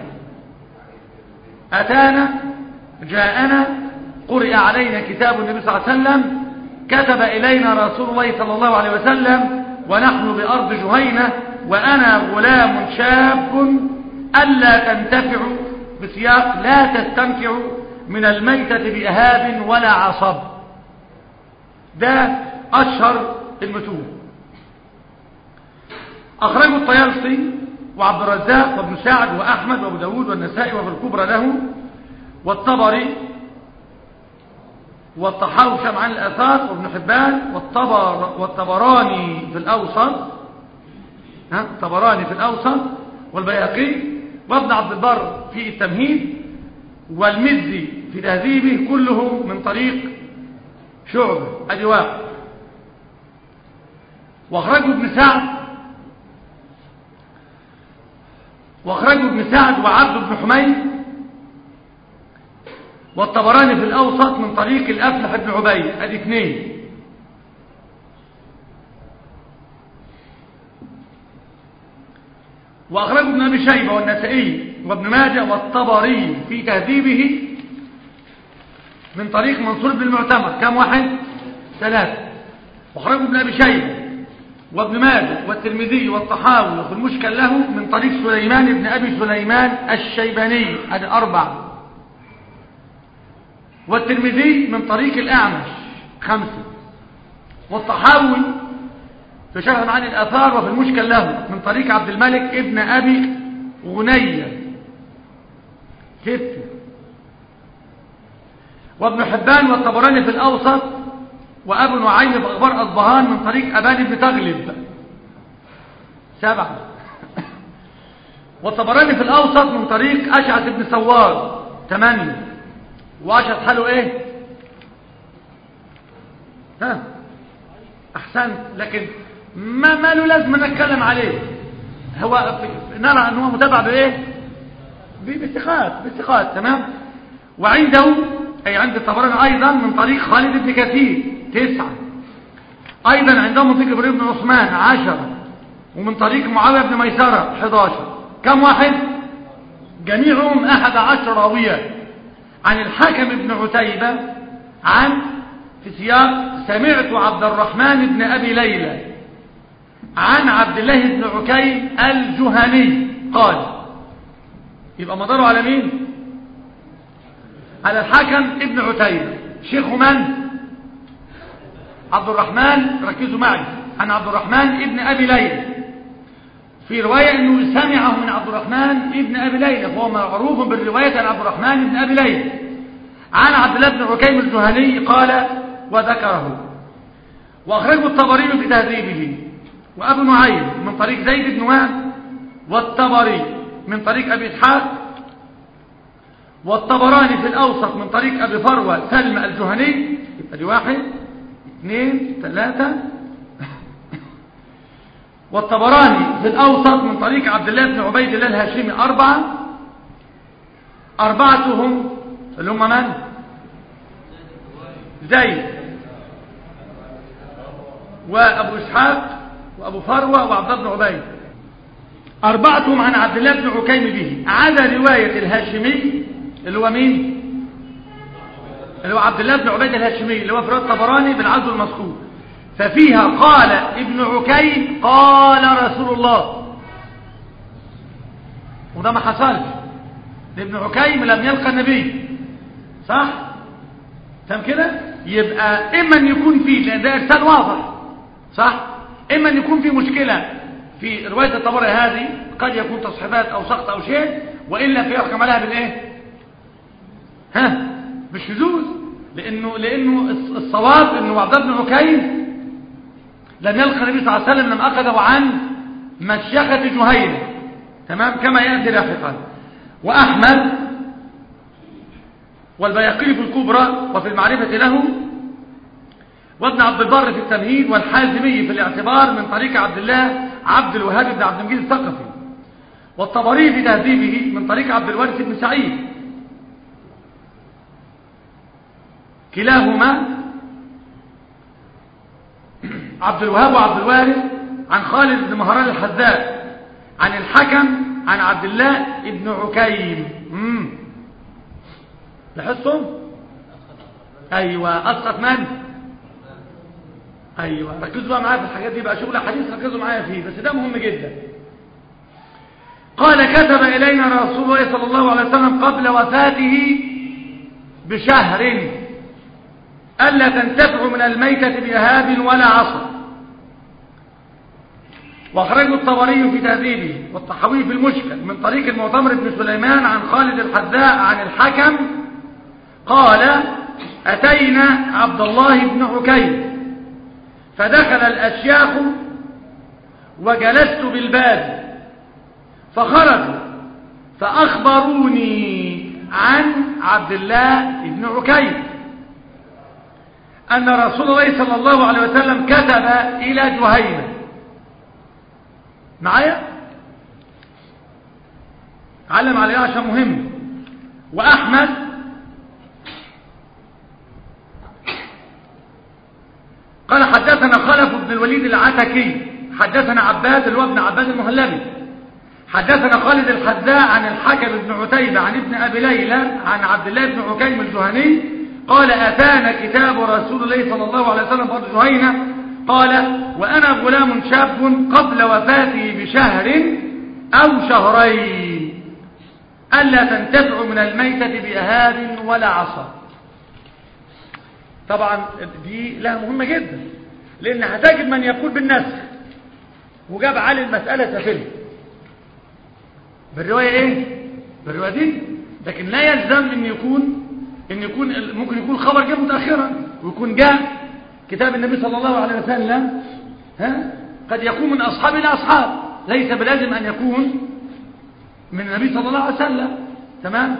أتانا، جاءنا، قرئ علينا كتاب النبي صلى الله عليه وسلم، كتب إلينا رسول الله صلى الله عليه وسلم ونحن بأرض جهينة، وأنا غلام شاب ألا تنتفع، بسياق لا تستمتع من الميتة بإهاب ولا عصب. ده أشهر المتون. أخرجه الطيالسي وعبد الرزاق وابن سعد وأحمد وابو داود والنسائي وفي الكبرى له، والطبري والطحاوي في شمعان الآثار وابن حبان والطبراني في الأوسط، الطبراني في الأوسط، والبيهقي وابن عبد البر في التمهيد، والمزي في تهذيبه، كلهم من طريق شعبة. ادي واحد. واخرجه ابن سعد وعبد بن حميد والطبراني في الأوسط من طريق الأفلح بن عبيد. ادي اثنين. واخرجه ابن ابي شيبه والنسائي وابن ماجه والطبري في تهذيبه من طريق منصور بن المعتمر. كم واحد؟ ثلاثة. واخرجه ابن ابي شيبه وابن ماجه والترمذي والطحاوي وفي المشكل له من طريق سليمان بن ابي سليمان الشيباني. ادي أربعة. والترمذي من طريق الأعمش. خمسة. والطحاوي في شرح معاني الآثار وفي المشكل له من طريق عبد الملك ابن أبي غنية. ستة. وابن حبان والطبراني في الأوسط وأبو نعيم في أخبار أصبهان من طريق أبان بن تغلب. سبعة. والطبراني في الأوسط من طريق أشعث بن سوار. 8. وأشعث حاله إيه؟ أحسنت، لكن ما له لازم نتكلم عليه. هو نرى أنه متابع بإيه؟ باستقاط. تمام. وعنده أي عند الطبراني أيضا من طريق خالد بن كثير. 9. أيضا عندهم من طريق إبراهيم بن عثمان. 10. ومن طريق معاوية بن ميسرة. 11. كم واحد؟ جميعهم 11 راوية عن الحكم بن عتيبة عن في سياق سمعت عبد الرحمن بن أبي ليلى عن عبد الله بن عكيم الجهني قال. يبقى مداره على مين؟ على الحكم ابن عتيبة. شيخ من؟ عبد الرحمن. ركزوا معي. عن عبد الرحمن ابن أبي ليلى. في رواية أنه سمعه من عبد الرحمن ابن أبي ليلى، فهو معروف بالرواية عن عبد الرحمن ابن أبي ليلى عن عبد الله بن عكيم الجهني قال وذكره. وأخرجه الطبري في تهذيبه وأبو نعيم من طريق زيد بن وهب، والطبري من طريق أبي إسحاق، والطبراني في الأوسط من طريق أبي فروة سلمى الجهني. يبقى 1 2 3. والطبراني في الأوسط من طريق عبد الله بن عبيد الله الهاشمي. 4. 4 اللي هم من؟ زيد وأبو إسحاق وأبو فروة وعبد الله بن عبيد. 4 عن عبد الله بن عكيم به، عدا رواية الهاشمي اللي هو مين؟ اللي هو عبد الله بن عبيد الهاشمي اللي هو في رواية الطبراني بالعزو المذكور، ففيها قال ابن عكيم قال رسول الله، وده ما حصلش. ابن عكيم لم يلقى النبي، صح؟ تمام كده؟ يبقى إما أن يكون فيه، لأن ده إرسال واضح، صح؟ إما أن يكون فيه مشكلة في رواية الطبري هذه قد يكون تصحيفات أو سقط أو شيء، وإلا فيحكم عليها بالإيه؟ بالشذوذ، لأنه الصواب أنه عبد الله بن عكيم لم يلقى النبي صلى الله عليه وسلم، لم أخذه عن مشيخة جهينة، تمام، كما يأتي لاحقا. وأحمد والبيهقي في الكبرى وفي المعرفة له، وابن عبد البر في التمهيد، والحازمي في الاعتبار من طريق عبد الله عبد الوهاب بن عبد المجيد الثقفي، والطبري في تهذيبه من طريق عبد الوارث بن سعيد، كلاهما عبد الوهاب وعبد الوارث عن خالد بن مهران الحذاء عن الحكم عن عبد الله بن عكيم. لاحظتم؟ ايوه، اسقط من؟ ايوه، ركزوا بقى معايا في الحاجات دي، بقى شغل حديث ركزوا معايا فيه، بس ده مهم جدا. قال كتب الينا رسول الله صلى الله عليه وسلم قبل وفاته بشهر الا تنتفعوا من الميتة بإهاب ولا عصا. واخرجه الطبري في تهذيبه والطحاوي في المشكل من طريق المعتمر بن سليمان عن خالد الحذاء عن الحكم قال أتينا عبد الله بن عكيم فدخل الأشياخ وجلست بالباب فخرجوا فأخبروني عن عبد الله بن عكيم أن رسول الله صلى الله عليه وسلم كتب إلى جهينة. معايا؟ علم عليه عشان مهم. وأحمد قال حدثنا خلف بن الوليد العتكي حدثنا عباد اللي هو ابن عباد المهلبي حدثنا خالد الحذاء عن الحكم بن عتيبة عن ابن أبي ليلى عن عبد الله بن عكيم الجهني قال أتانا كتاب رسول الله صلى الله عليه وسلم برضه جهينة قال وأنا غلام شاب قبل وفاته بشهر أو شهرين ألا تنتفع من الميتة بإهاب ولا عصا. طبعا دي لها مهمة جدا، لأن هتجد من يقول بالنسخ وجاب علي المسألة سفله بالرواية ايه؟ بالرواية دي، لكن لا يلزم ان يكون ممكن يكون خبر جاء متأخرا ويكون جاء كتاب النبي صلى الله عليه وسلم قد يكون من أصحاب إلى أصحاب، ليس بلازم أن يكون من النبي صلى الله عليه وسلم، تمام.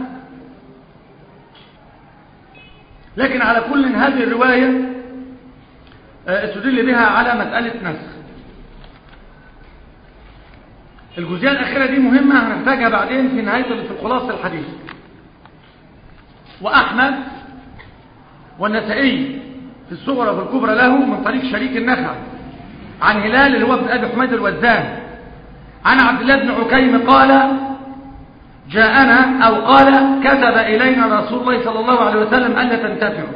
لكن على كل هذه الرواية استدل بها على مسألة نسخ. الجزئية الأخيرة دي مهمة هنحتاجها بعدين في نهاية في الخلاصة الحديث. وأحمد والنسائي في الصغرى وفي الكبرى له من طريق شريك النخع عن هلال اللي هو ابن أبي حميد الوزان عن عبد الله بن عكيم قال جاءنا أو قال كتب إلينا رسول الله صلى الله عليه وسلم ألا تنتفعوا.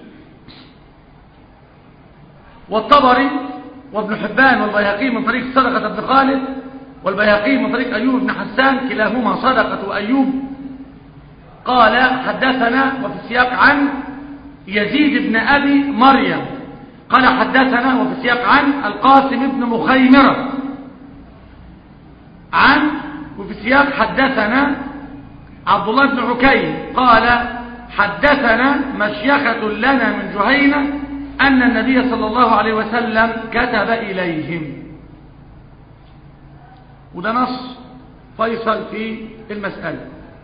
والطبري وابن حبان والبيهقي من طريق صدقة بن خالد والبيهقي من طريق أيوب بن حسان كلاهما صدقة وأيوب قال حدثنا وفي السياق عن يزيد بن أبي مريم قال حدثنا وفي السياق عن القاسم بن مخيمرة عن وفي السياق حدثنا عبد الله بن عكيم قال حدثنا مشيخة لنا من جهينة أن النبي صلى الله عليه وسلم كتب إليهم. وده نص فيصل في المسألة.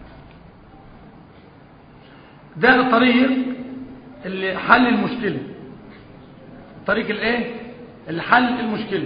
ده الطريق اللي حل المشكلة، طريق الايه اللي حل المشكلة.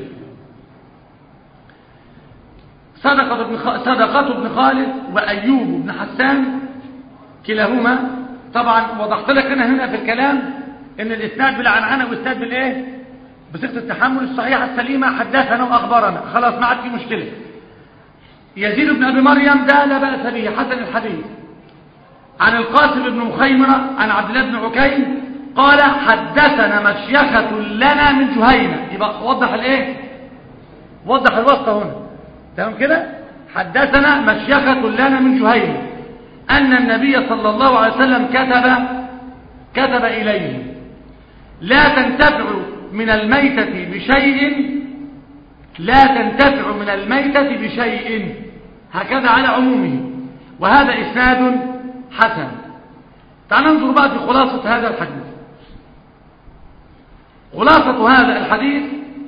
صدقة بن خالد وأيوب بن حسان كلاهما. طبعا وضحت لك أنا هنا في الكلام ان الاسناد بالعنعنة والاسناد بالايه بصيغة التحمل الصحيحة السليمة حدثنا وأخبرنا، خلاص ما عاد في مشكلة. يزيد بن أبي مريم ده لا بأس به حسن الحديث عن القاسم بن مخيمرة عن عبد الله بن عكيم قال حدثنا مشيخة لنا من جهينة. يبقى وضح الايه وضح الواسطة هنا، تمام كده. حدثنا مشيخة لنا من جهينة أن النبي صلى الله عليه وسلم كتب إليه لا تنتفع من الميتة بشيء لا تنتفع من الميتة بشيء، هكذا على عمومه، وهذا إسناد حسن. تعال ننظر بقى في خلاصة هذا الحديث. خلاصة هذا الحديث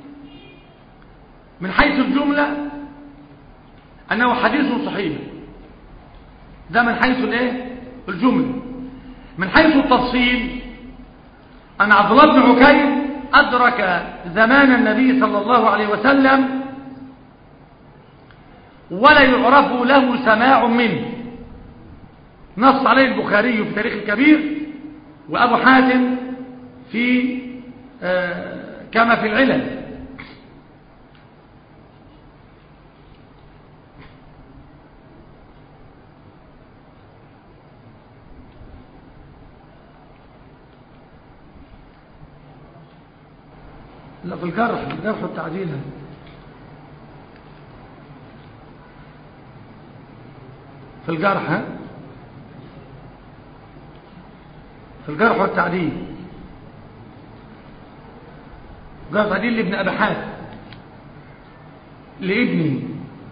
من حيث الجملة أنه حديث صحيح، ده من حيث الجملة. من حيث التفصيل أن عبد الله بن عكيم أدرك زمان النبي صلى الله عليه وسلم ولا يعرف له سماع منه، نص عليه البخاري في تاريخ الكبير، وأبو حاتم في كما في العلل. لا، في الجرح والتعديل. في الجرح، في الجرح والتعديل، جرح والتعديل لابن أبي حاتم لابنه.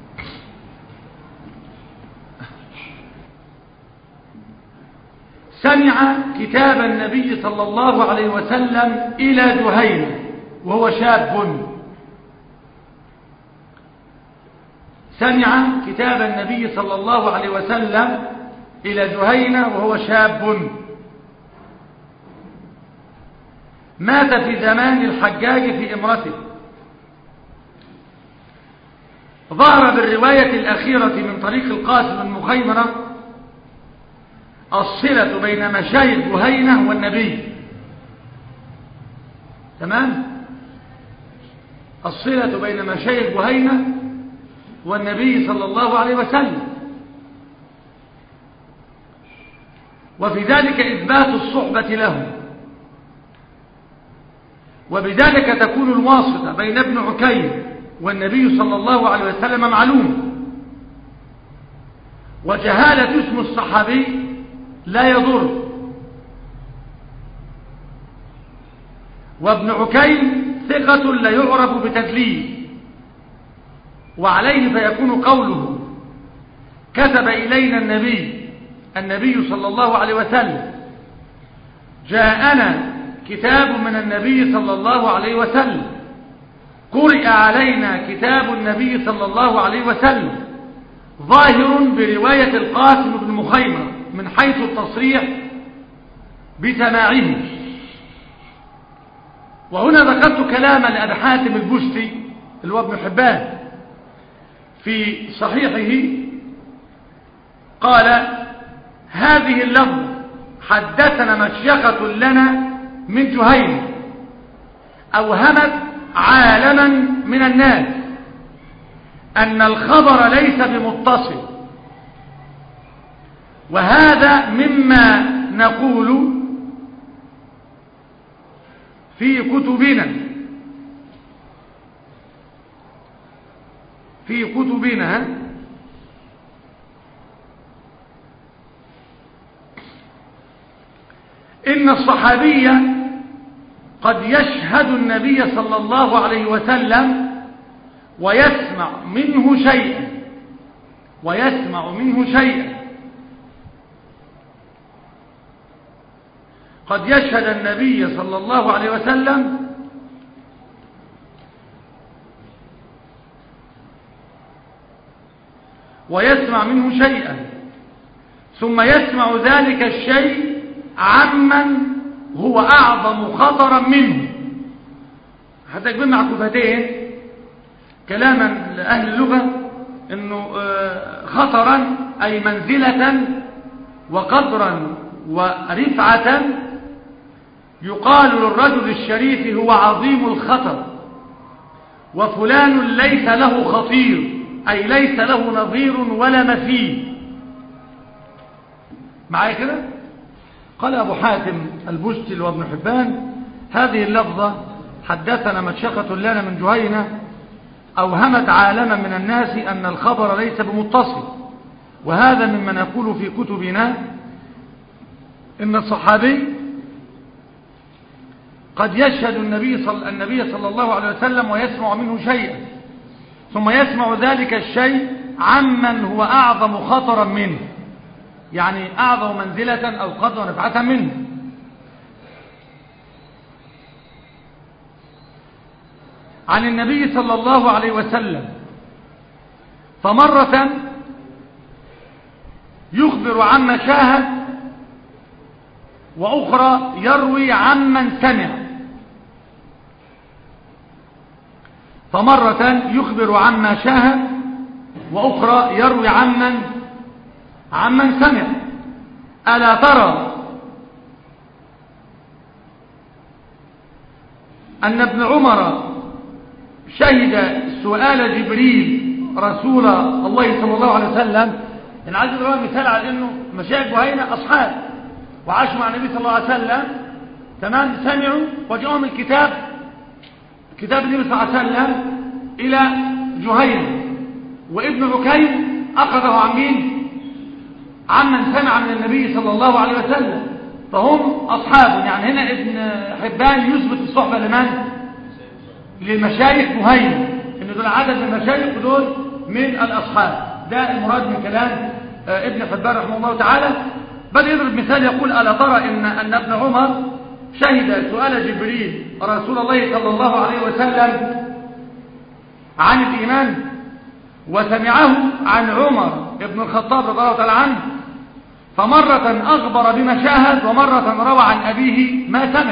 سمع كتاب النبي صلى الله عليه وسلم إلى جهينة وهو شاب. سمع كتاب النبي صلى الله عليه وسلم إلى جهينة وهو شاب، مات في زمان الحجاج في إمرته. ظهر بالرواية الأخيرة من طريق القاسم بن مخيمرة الصلة بين مشايخ جهينة والنبي. تمام؟ الصلة بين مشايخ جهينة والنبي صلى الله عليه وسلم، وفي ذلك إثبات الصحبة له، وبذلك تكون الواسطة بين ابن عكيم والنبي صلى الله عليه وسلم معلوم. وجهالة اسم الصحابي لا يضر. وابن عكيم ثقة لا يعرف بتدليس، وعليه فيكون قوله كتب إلينا النبي صلى الله عليه وسلم، جاءنا كتاب من النبي صلى الله عليه وسلم، قرئ علينا كتاب النبي صلى الله عليه وسلم، ظاهر برواية القاسم بن مخيمر من حيث التصريح بسماعه. وهنا ذكرت كلاما لأبي حاتم البستي اللي هو ابن حبان في صحيحه، قال هذه اللفظ حدثنا مشيخة لنا من جهينة أوهمت عالما من الناس أن الخبر ليس بمتصل، وهذا مما نقول في كتبنا إن الصحابي قد يشهد النبي صلى الله عليه وسلم ويسمع منه شيئا قد يشهد النبي صلى الله عليه وسلم ويسمع منه شيئا، ثم يسمع ذلك الشيء عمن هو أعظم خطرا منه. حتى يجمع كفتين كلاما لأهل اللغة إنه خطرا أي منزلة وقدرا ورفعة، يقال للرجل الشريف هو عظيم الخطر، وفلان ليس له خطير أي ليس له نظير ولا مثيل. معايا كده؟ قال أبو حاتم البستي وابن حبان هذه اللفظة حدثنا مشيخة لنا من جهينة أوهمت عالما من الناس أن الخبر ليس بمتصل، وهذا مما نقول في كتبنا إن الصحابي قد يشهد النبي صلى الله عليه وسلم ويسمع منه شيئا، ثم يسمع ذلك الشيء عمن هو أعظم خطرا منه، يعني أعظم منزلة أو قدرا رفعة منه. عن النبي صلى الله عليه وسلم، فمرة يخبر عما شاهد، وأخرى يروي عمن سمع. فمرة يخبر عما شاهد، وأخرى يروي عمن سمع. ألا ترى أن ابن عمر شهد سؤال جبريل رسول الله صلى الله عليه وسلم؟ أنا عايز أضرب مثال على أنه مشايخ جهينة أصحاب وعاشوا مع النبي صلى الله عليه وسلم، تمام، سمعوا وجاءهم كتاب النبي صلى الله عليه وسلم إلى جهينة، وابن عكيم أخذه عن مين؟ عمن سمع من النبي صلى الله عليه وسلم، فهم أصحاب. يعني هنا ابن حبان يثبت الصحبة لمن؟ للمشايخ جهينة، إن دول عدد من المشايخ ودول من الأصحاب. ده المراد من كلام ابن حبان رحمه الله تعالى. بدأ يضرب مثال يقول: ألا ترى أن ابن عمر شهد سؤال جبريل رسول الله صلى الله عليه وسلم عن الإيمان، وسمعه عن عمر ابن الخطاب رضي الله تعالى عنه، فمرة أخبر بما شاهد، ومرة روى عن أبيه ما سمع.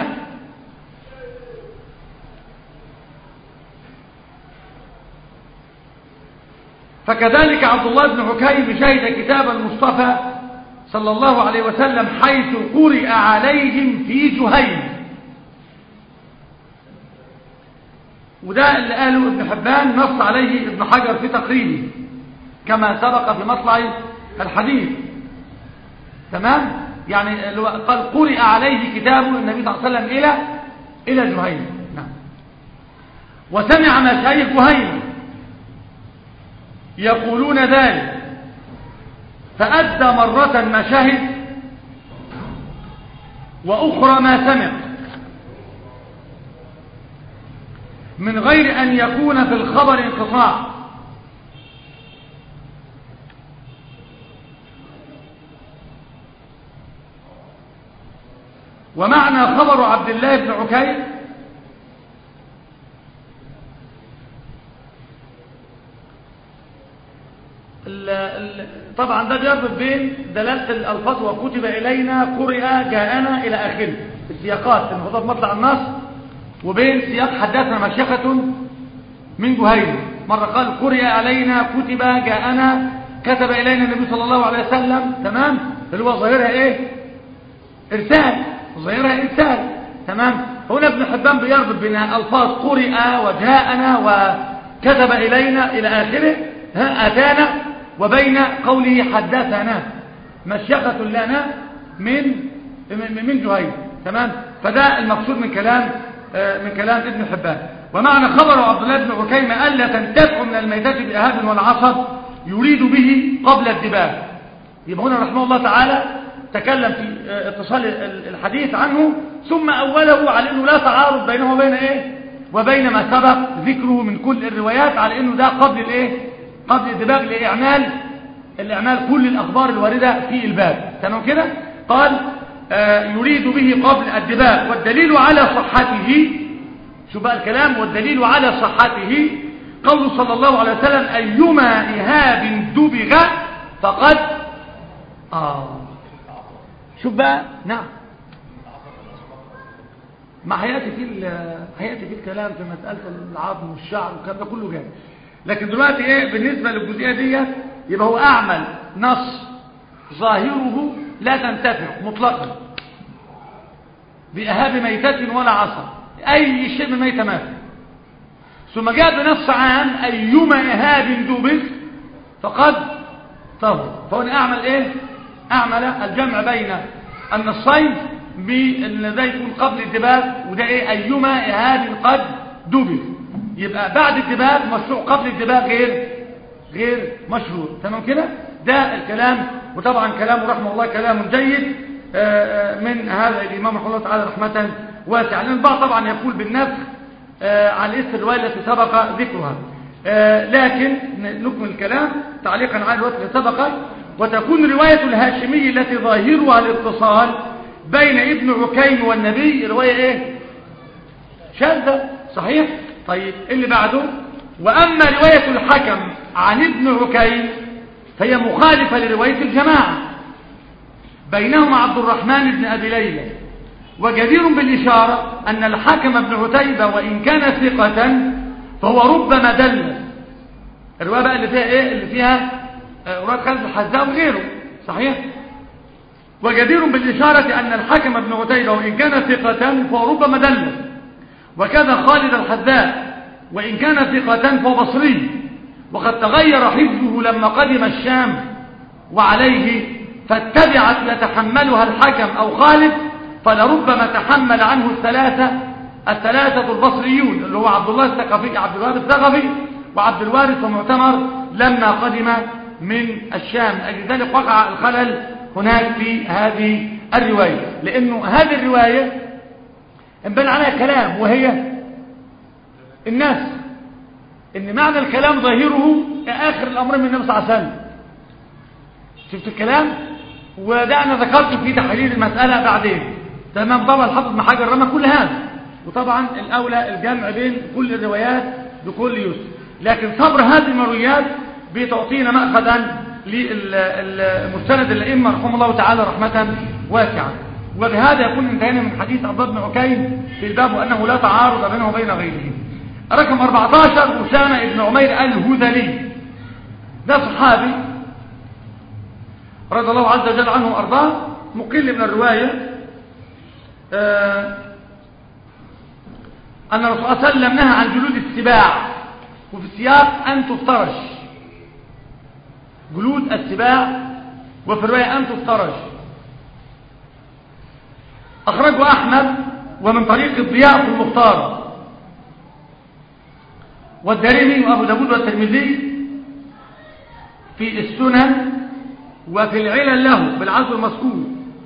فكذلك عبد الله بن عكيم شهد كتاب المصطفى صلى الله عليه وسلم حيث قرئ عليهم في جهينة. وده اللي قاله ابن حبان، نص عليه ابن حجر في تقريبه كما سبق في مطلع الحديث، تمام. يعني قال قرئ عليه كتاب النبي صلى الله عليه وسلم إلى جهينة، نعم. وسمع مشايخ جهينة يقولون ذلك، فأدى مرة ما شهد، وأخرى ما سمع، من غير أن يكون في الخبر انقطاع. ومعنى خبر عبد الله بن عكيم طبعا ده بيربط بين دلالة الألفاظ وكتب إلينا، قرئ، جاءنا إلى آخره، السياقات المحطوطة في مطلع النص، وبين سياق حدثنا مشيخة من جهينة. مرة قال قرئ علينا، كتب، جاءنا، كتب إلينا النبي صلى الله عليه وسلم، تمام، اللي هو ظاهرها إيه؟ إرسال، ظاهرها إرسال، تمام. هنا ابن حبان بيربط بين ألفاظ قرئ وجاءنا وكتب إلينا إلى آخره، أتانا، وبين قوله حدثنا مشيخة لنا من جهينة، تمام. فده المقصود من كلام ابن حبان. ومعنى خبر عبد الله بن عكيم ألا تنتفع من الميتة بإهاب والعصب يريد به قبل الدباغ. يبقى هنا رحمه الله تعالى تكلم في اتصال الحديث عنه، ثم أوله على أنه لا تعارض بينه وبين إيه؟ وبين ما سبق ذكره من كل الروايات، على أنه ده قبل الإيه؟ قبل الدباغ لإعمال كل الأخبار الواردة في الباب، تمام كده. قال يريد به قبل الدباغ، والدليل على صحته، شو بقى الكلام، والدليل على صحته قوله صلى الله عليه وسلم: أيما إهاب دبغ فقد شوف بقى، نعم، ما هياتي في الكلام في مسألة العظم والشعر والكلام ده كله جاي. لكن دلوقتي ايه بالنسبة للجزئية دي؟ يبقى هو أعمل نص ظاهره لا تنتفع مطلقا بإهاب ميتة ولا عصر، أي شيء من ميتة مات، ثم جاء بنص عام: أيما إهاب دبغ فقد طهر. فهنا أعمل إيه؟ أعمل الجمع بين النصين بأن ده يكون قبل الدباغ، وده إيه؟ أيما إهاب قد دبغ. يبقى بعد الدباغ مشروع، قبل الدباغ غير مشروع، تمام كده. ده الكلام. وطبعا كلامه رحمه الله كلام جيد من هذا الإمام رحمه الله تعالى رحمة واسعة. لأن البعض طبعا يقول بالنسخ على اسم الرواية التي سبق ذكرها. لكن نكمل الكلام تعليقا على الوقت اللي سبقت. وتكون رواية الهاشمي التي ظاهرها الاتصال بين ابن عكيم والنبي رواية ايه شاذة صحيح. طيب اللي بعده وأما رواية الحكم عن ابن عكيم فهي مخالفة لرواية الجماعة بينهما عبد الرحمن بن أبي ليلى. وجدير بالإشارة أن الحكم بن عتيبة وإن كان ثقة فهو ربما دلس. الرواية بقى اللي فيها ايه اللي فيها رواية خالد الحذاء وغيره صحيح. وجدير بالإشارة أن الحكم بن عتيبة وإن كان ثقة فهو ربما دلس. وكذا خالد الحذاء وإن كان ثقة فهو بصري وقد تغير حفظه لما قدم الشام وعليه فاتبعت يتحملها الحكم أو خالد فلربما تحمل عنه الثلاثة البصريون اللي هو عبد الله الثقفي عبد الوارث الثقفي وعبد الوارث ومعتمر لما قدم من الشام. لذلك وقع الخلل هناك في هذه الرواية لأنه هذه الرواية انبنى عليها كلام وهي الناس ان معنى الكلام ظاهره آخر الأمر من النبي صلى الله عليه وسلم. شفت الكلام وده أنا ذكرت في تحليل المسألة بعدين تمام. طبعا الحافظ ابن حجر رمى كل هذا وطبعا الأولى الجمع بين كل الروايات بكل يسر لكن صبر هذه المرويات بتعطينا مأخذا للمستند الأئمة رحمه الله تعالى رحمة واسعة. وبهذا يكون انتهينا من حديث عبد الله بن عكيم في الباب وأنه لا تعارض بينه وبين غيره. رقم 14 أسامة بن عمير الهذلي ده صحابي رضي الله عز وجل عنه وأرضاه مقل من الرواية أن الرسول صلى الله عليه وسلم نهى عن جلود السباع وفي السياق أن تفترش جلود السباع وفي الرواية أن تفترش. أخرجه أحمد ومن طريق الضياء في المختار والدارمي وأبو داود والترمذي في السنن وفي العلل له بالعزو المذكور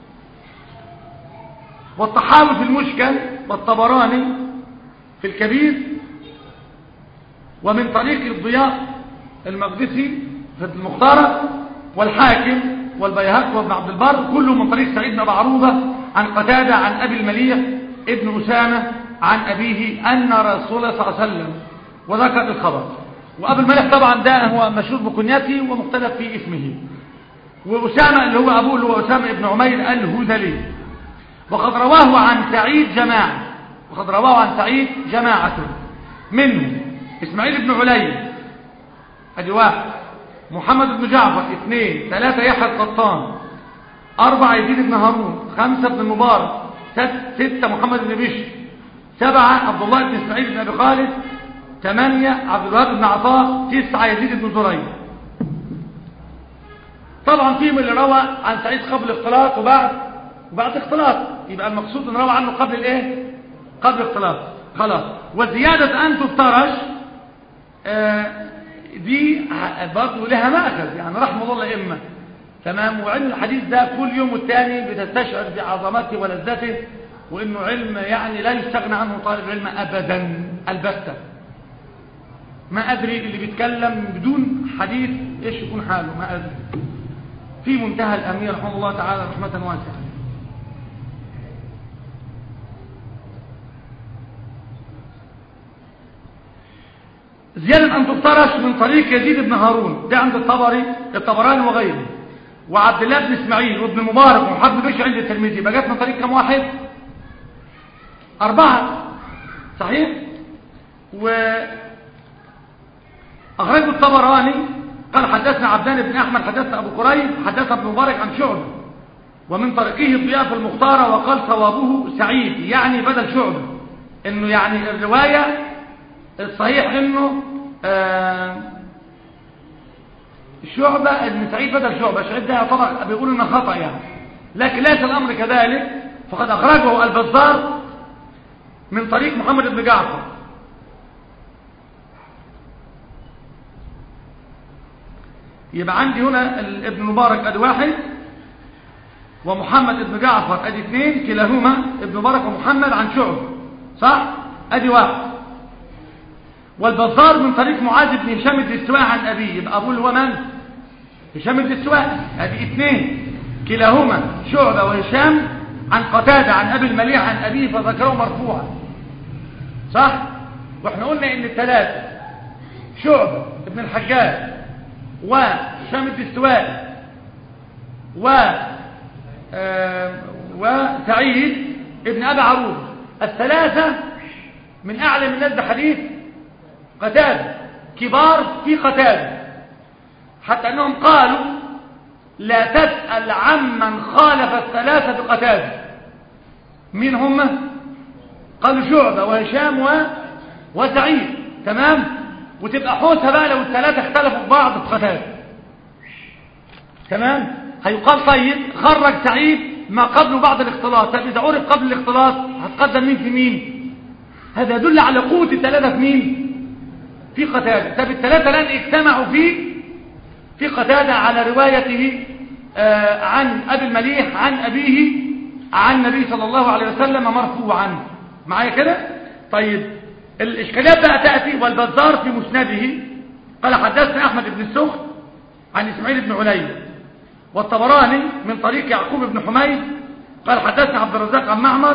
والطحاوي في المشكل والطبراني في الكبير ومن طريق الضياء المقدسي في المختارة والحاكم والبيهقي وابن عبد البر كله من طريق سعيد بن عروبة عن قتادة عن أبي المليح ابن أسامة عن أبيه أن رسول الله صلى الله عليه وسلم وذكر الخبر. وأبو المليح طبعا ده هو مشهور بكنيته ومختلف في اسمه. وأسامة اللي هو أبوه اللي هو أسامة بن عمير الهذلي. وقد رواه عن سعيد جماعة منه إسماعيل بن علي ادي واحد محمد بن جعفر 2 3 يحيى القطان 4 يزيد بن هارون 5 ابن المبارك 6 محمد بن بشر 7 عبد الله بن اسماعيل بن ابي خالد 8 عبد الوهاب بن عطاء 9 يزيد بن زريع. طبعا فيهم اللي روى عن سعيد قبل الاختلاط وبعد اختلاط يبقى المقصود ان روى عنه قبل الايه قبل اختلاط خلاص. وزيادة ان تفترش دي برضه لها مأخذ يعني رحمه الله الأئمة تمام. وعلم الحديث ده كل يوم والتاني بتستشعر بعظمته ولذته وانه علم يعني لا يستغنى عنه طالب العلم ابدا البتة. ما ادري اللي بيتكلم بدون حديث ايش يكون حاله ما ادري. في منتهى الامير رحمه الله تعالى رحمة واسعة. زيادة أن تفترش من طريق يزيد بن هارون ده عند الطبراني وغيره وعبد الله بن اسماعيل وابن المبارك ومحمد بن بشر عند الترمذي بقت من طريق كم واحد 4 صحيح. وأخرجه الطبراني قال حدثنا عبدان بن أحمد حدثنا أبو قريب حدثنا ابن مبارك عن شعبة ومن طريقه الضياء في المختارة وقال صوابه سعيد يعني بدل شعبة انه يعني الرواية الصحيح انه شعبة ابن سعيد بدل شعبة سعيد ده طبعا بيقول انه خطأ يعني لكن ليس الامر كذلك فقد اخرجه البزار من طريق محمد بن جعفر يبقى عندي هنا ابن مبارك ادي 1 ومحمد بن جعفر ادي 2 كلاهما ابن مبارك ومحمد عن شعبة صح ادي 1. والبزار من طريق معاذ بن هشام الدستوائي عن أبيه. يبقى أبوه اللي هو من؟ هشام الدستوائي. هذه اثنين كلاهما شعبة وهشام عن قتادة عن أبي المليح عن أبيه فذكره مرفوعا، صح؟ واحنا قلنا ان الثلاثة شعبة ابن الحجاج وهشام الدستوائي وسعيد ابن أبي عروض، الثلاثة من أعلم الناس بحديث قتادة، كبار في قتادة، حتى أنهم قالوا لا تسأل عمن خالف الثلاثة بقتادة. مين هم؟ قالوا شعبة وهشام وسعيد، تمام؟ وتبقى حوسها بقى لو الثلاثة اختلفوا في بعض في قتادة، تمام؟ هيقال طيب خرج سعيد ما قبله بعد الاختلاط، طب إذا عرف قبل الاختلاط هتقدم مين في مين؟ هذا يدل على قوة الثلاثة في مين؟ في قتادة. طب الثلاثة لن اجتمعوا في قتادة على روايته عن أبي المليح عن أبيه عن النبي صلى الله عليه وسلم مرفوعا. معايا كده؟ طيب الإشكاليات بقى تأتي. والبزار في مسنده قال حدثنا أحمد بن السخط عن إسماعيل بن علي، والطبراني من طريق يعقوب بن حميد قال حدثنا عبد الرزاق عن معمر،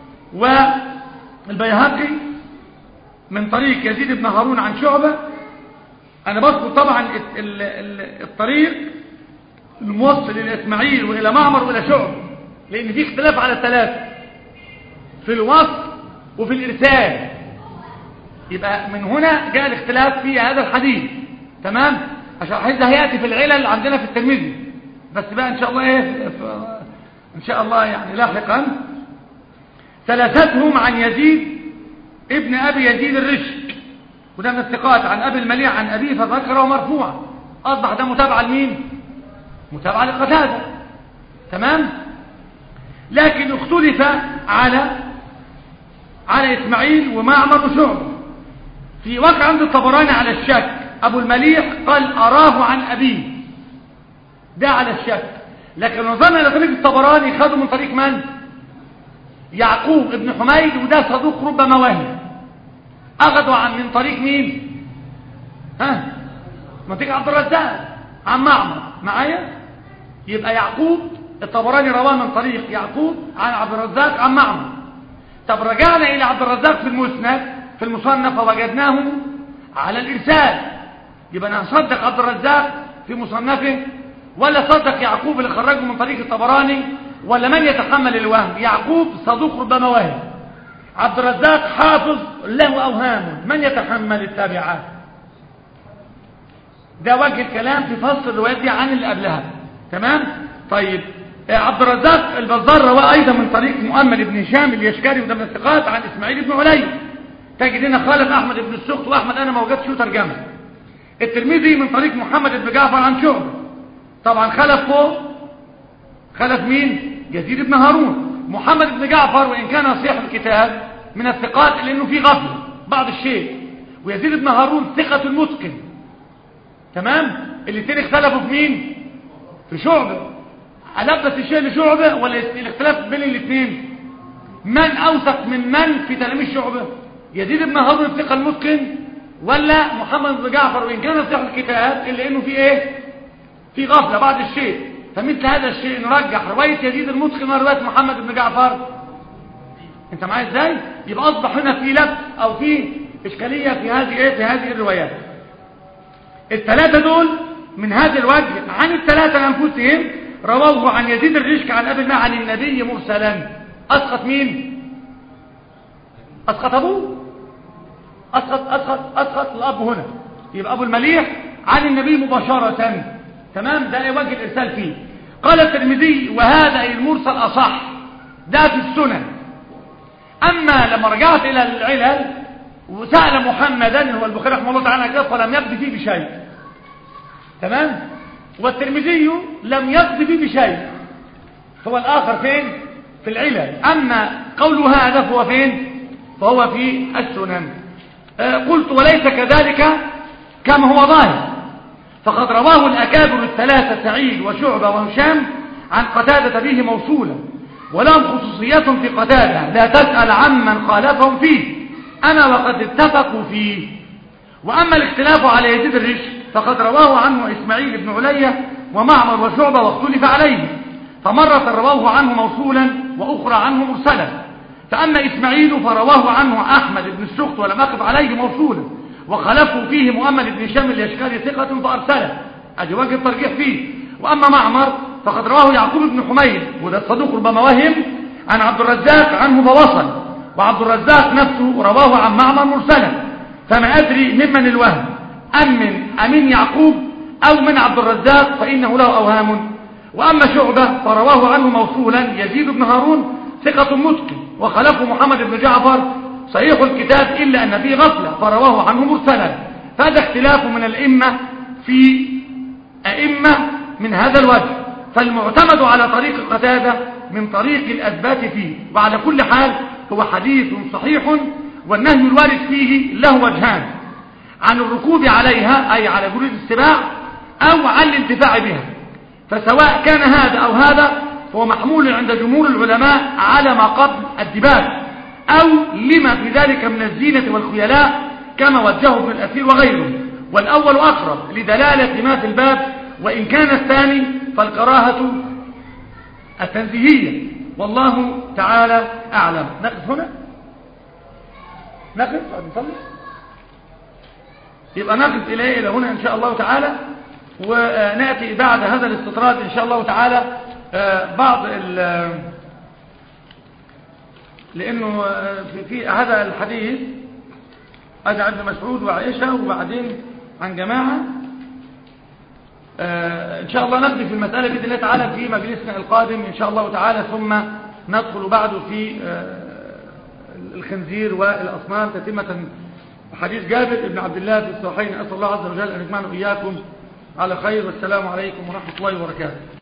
والبيهقي من طريق يزيد بن هارون عن شعبة. أنا بذكر طبعا الطريق الموصل إلى إسماعيل وإلى معمر وإلى شعبة، لأن في اختلاف على الثلاثة في الوصف وفي الإرسال. يبقى من هنا جاء الاختلاف في هذا الحديث، تمام؟ عشان الحديث ده هيأتي في العلل عندنا في الترمذي، بس بقى إن شاء الله إن شاء الله يعني لاحقا. ثلاثتهم عن يزيد ابن أبي يزيد الرشك، وده من الثقات عن أبي المليح عن أبيه فذكره مرفوعا. أصبح ده متابعة لمين؟ متابعة لقتادة، تمام؟ لكن اختلف على إسماعيل ومعمر وشعبة. في وقع عند الطبراني على الشك، أبو المليح قال أراه عن أبيه، ده على الشك. لكن نظرنا إلى طريق الطبراني خدوا من طريق من؟ يعقوب ابن حميد، وده صدوق ربما وهم. أخذوا من طريق مين؟ من طريق عبد الرزاق عن معمر. معايا؟ يبقى يعقوب الطبراني رواه من طريق يعقوب عن عبد الرزاق عن معمر. طب رجعنا إلى عبد الرزاق في المسند في المصنف ووجدناه على الإرسال. يبقى أنا هصدق عبد الرزاق في مصنفه ولا صدق يعقوب اللي خرجه من طريق الطبراني؟ ولا من يتحمل الوهم؟ يعقوب صدوق ربما وهم، عبد الرزاق حافظ له أوهام، من يتحمل التابعات؟ ده وجه الكلام في فصل الروايات دي عن اللي قبلها، تمام؟ طيب عبد الرزاق البزار رواه أيضا من طريق مؤمل بن هشام اليشكري، وده من الثقات عن إسماعيل بن علي. تجد هنا خالف أحمد بن السخط، وأحمد أنا ما وجدتش ترجمة. الترمذي من طريق محمد بن جعفر عن شعبة، طبعا خلف مين؟ يزيد بن هارون. محمد بن جعفر وإن كان صحيح الكتاب من الثقات لأنه في غفلة بعض الشيء، ويزيد بن هارون ثقة المتقن، تمام؟ الاثنين اختلفوا في مين؟ في شعبة. ألبس الشيء لشعبة ولا الاختلاف بين الاثنين؟ من أوثق من في تلاميذ شعبة؟ يزيد بن هارون الثقة المتقن ولا محمد بن جعفر وإن كان صحيح الكتاب إلا إنه في إيه؟ في غفلة بعض الشيء. فمثل هذا الشيء نرجح رواية يزيد المتقن ورواية محمد بن جعفر. انت معايا ازاي؟ يبقى اصبح هنا في لبس او في اشكالية في هذه الروايات. الثلاثة دول من هذا الوجه عن الثلاثة انفسهم رواه عن يزيد الرشك عن ابي الماء عن النبي مرسلا. اسقط مين؟ اسقط ابوه، اسقط الاب هنا. يبقى ابو المليح عن النبي مباشرة، تمام؟ ده وجه الارسال فيه. قال الترمذي وهذا المرسل اصح، ده في السنن. اما لما رجعت الى العلل وسأل محمدا هو البخاري رحمه الله تعالى كده فلم يقضي فيه بشيء، تمام؟ والترمذي لم يقضي فيه بشيء، هو الاخر فين؟ في العلل. اما قوله هذا فهو فين؟ فهو في السنن. قلت وليس كذلك كما هو ظاهر، فقد رواه الأكابر الثلاثة سعيد وشعبة وهشام عن قتادة به موصولا، ولهم خصوصيات في قتادة لا تسأل عمن خالفهم فيه، أنا وقد اتفقوا فيه. وأما الاختلاف على يزيد الرشد فقد رواه عنه إسماعيل بن علية ومعمر وشعبة واختلف عليه، فمرة رواه عنه موصولا وأخرى عنه مرسلا. فأما إسماعيل فرواه عنه أحمد بن السخط ولم أقف عليه موصولا، وخلفه فيه مؤمل بن هشام اليشكري ثقة فأرسله، أدي وجه الترجيح فيه. وأما معمر فقد رواه يعقوب بن حميد وده الصدوق ربما وهم عن عبد الرزاق عنه فوصل، وعبد الرزاق نفسه رواه عن معمر مرسلا، فما أدري ممن الوهم أمن يعقوب أو من عبد الرزاق فإنه له أوهام. وأما شعبة فرواه عنه موصولا يزيد بن هارون ثقة متقن، وخلفه محمد بن جعفر صحيح الكتاب إلا أن فيه غفلة فرواه عنه مرسلا. فهذا اختلاف من الأئمة في أئمة من هذا الوجه، فالمعتمد على طريق قتادة من طريق الأثبات فيه. وعلى كل حال هو حديث صحيح، والنهي الوارد فيه له وجهان: عن الركوب عليها أي على جلود السباع، أو عن الانتفاع بها. فسواء كان هذا أو هذا فهو محمول عند جمهور العلماء على ما قبل الدباغ، أو لما في ذلك من الزينة والخيلاء كما وجهه ابن الأثير وغيره، والأول أقرب لدلالة ما في الباب، وإن كان الثاني فالكراهة التنزيهية، والله تعالى أعلم. نقف هنا، نقف نصلي، يبقى نقف إلى هنا إن شاء الله تعالى، ونأتي بعد هذا الاستطراد إن شاء الله تعالى بعض لأنه في هذا الحديث عن ابن مسعود وعائشة وبعدين عن جماعة إن شاء الله نقضي في المسألة بإذن الله تعالى في مجلسنا القادم إن شاء الله تعالى، ثم ندخل بعده في الخنزير والأصنام تتمة حديث جابر بن عبد الله في الصحيحين. أسأل الله عز وجل أن يجمعنا إياكم على خير، والسلام عليكم ورحمة الله وبركاته.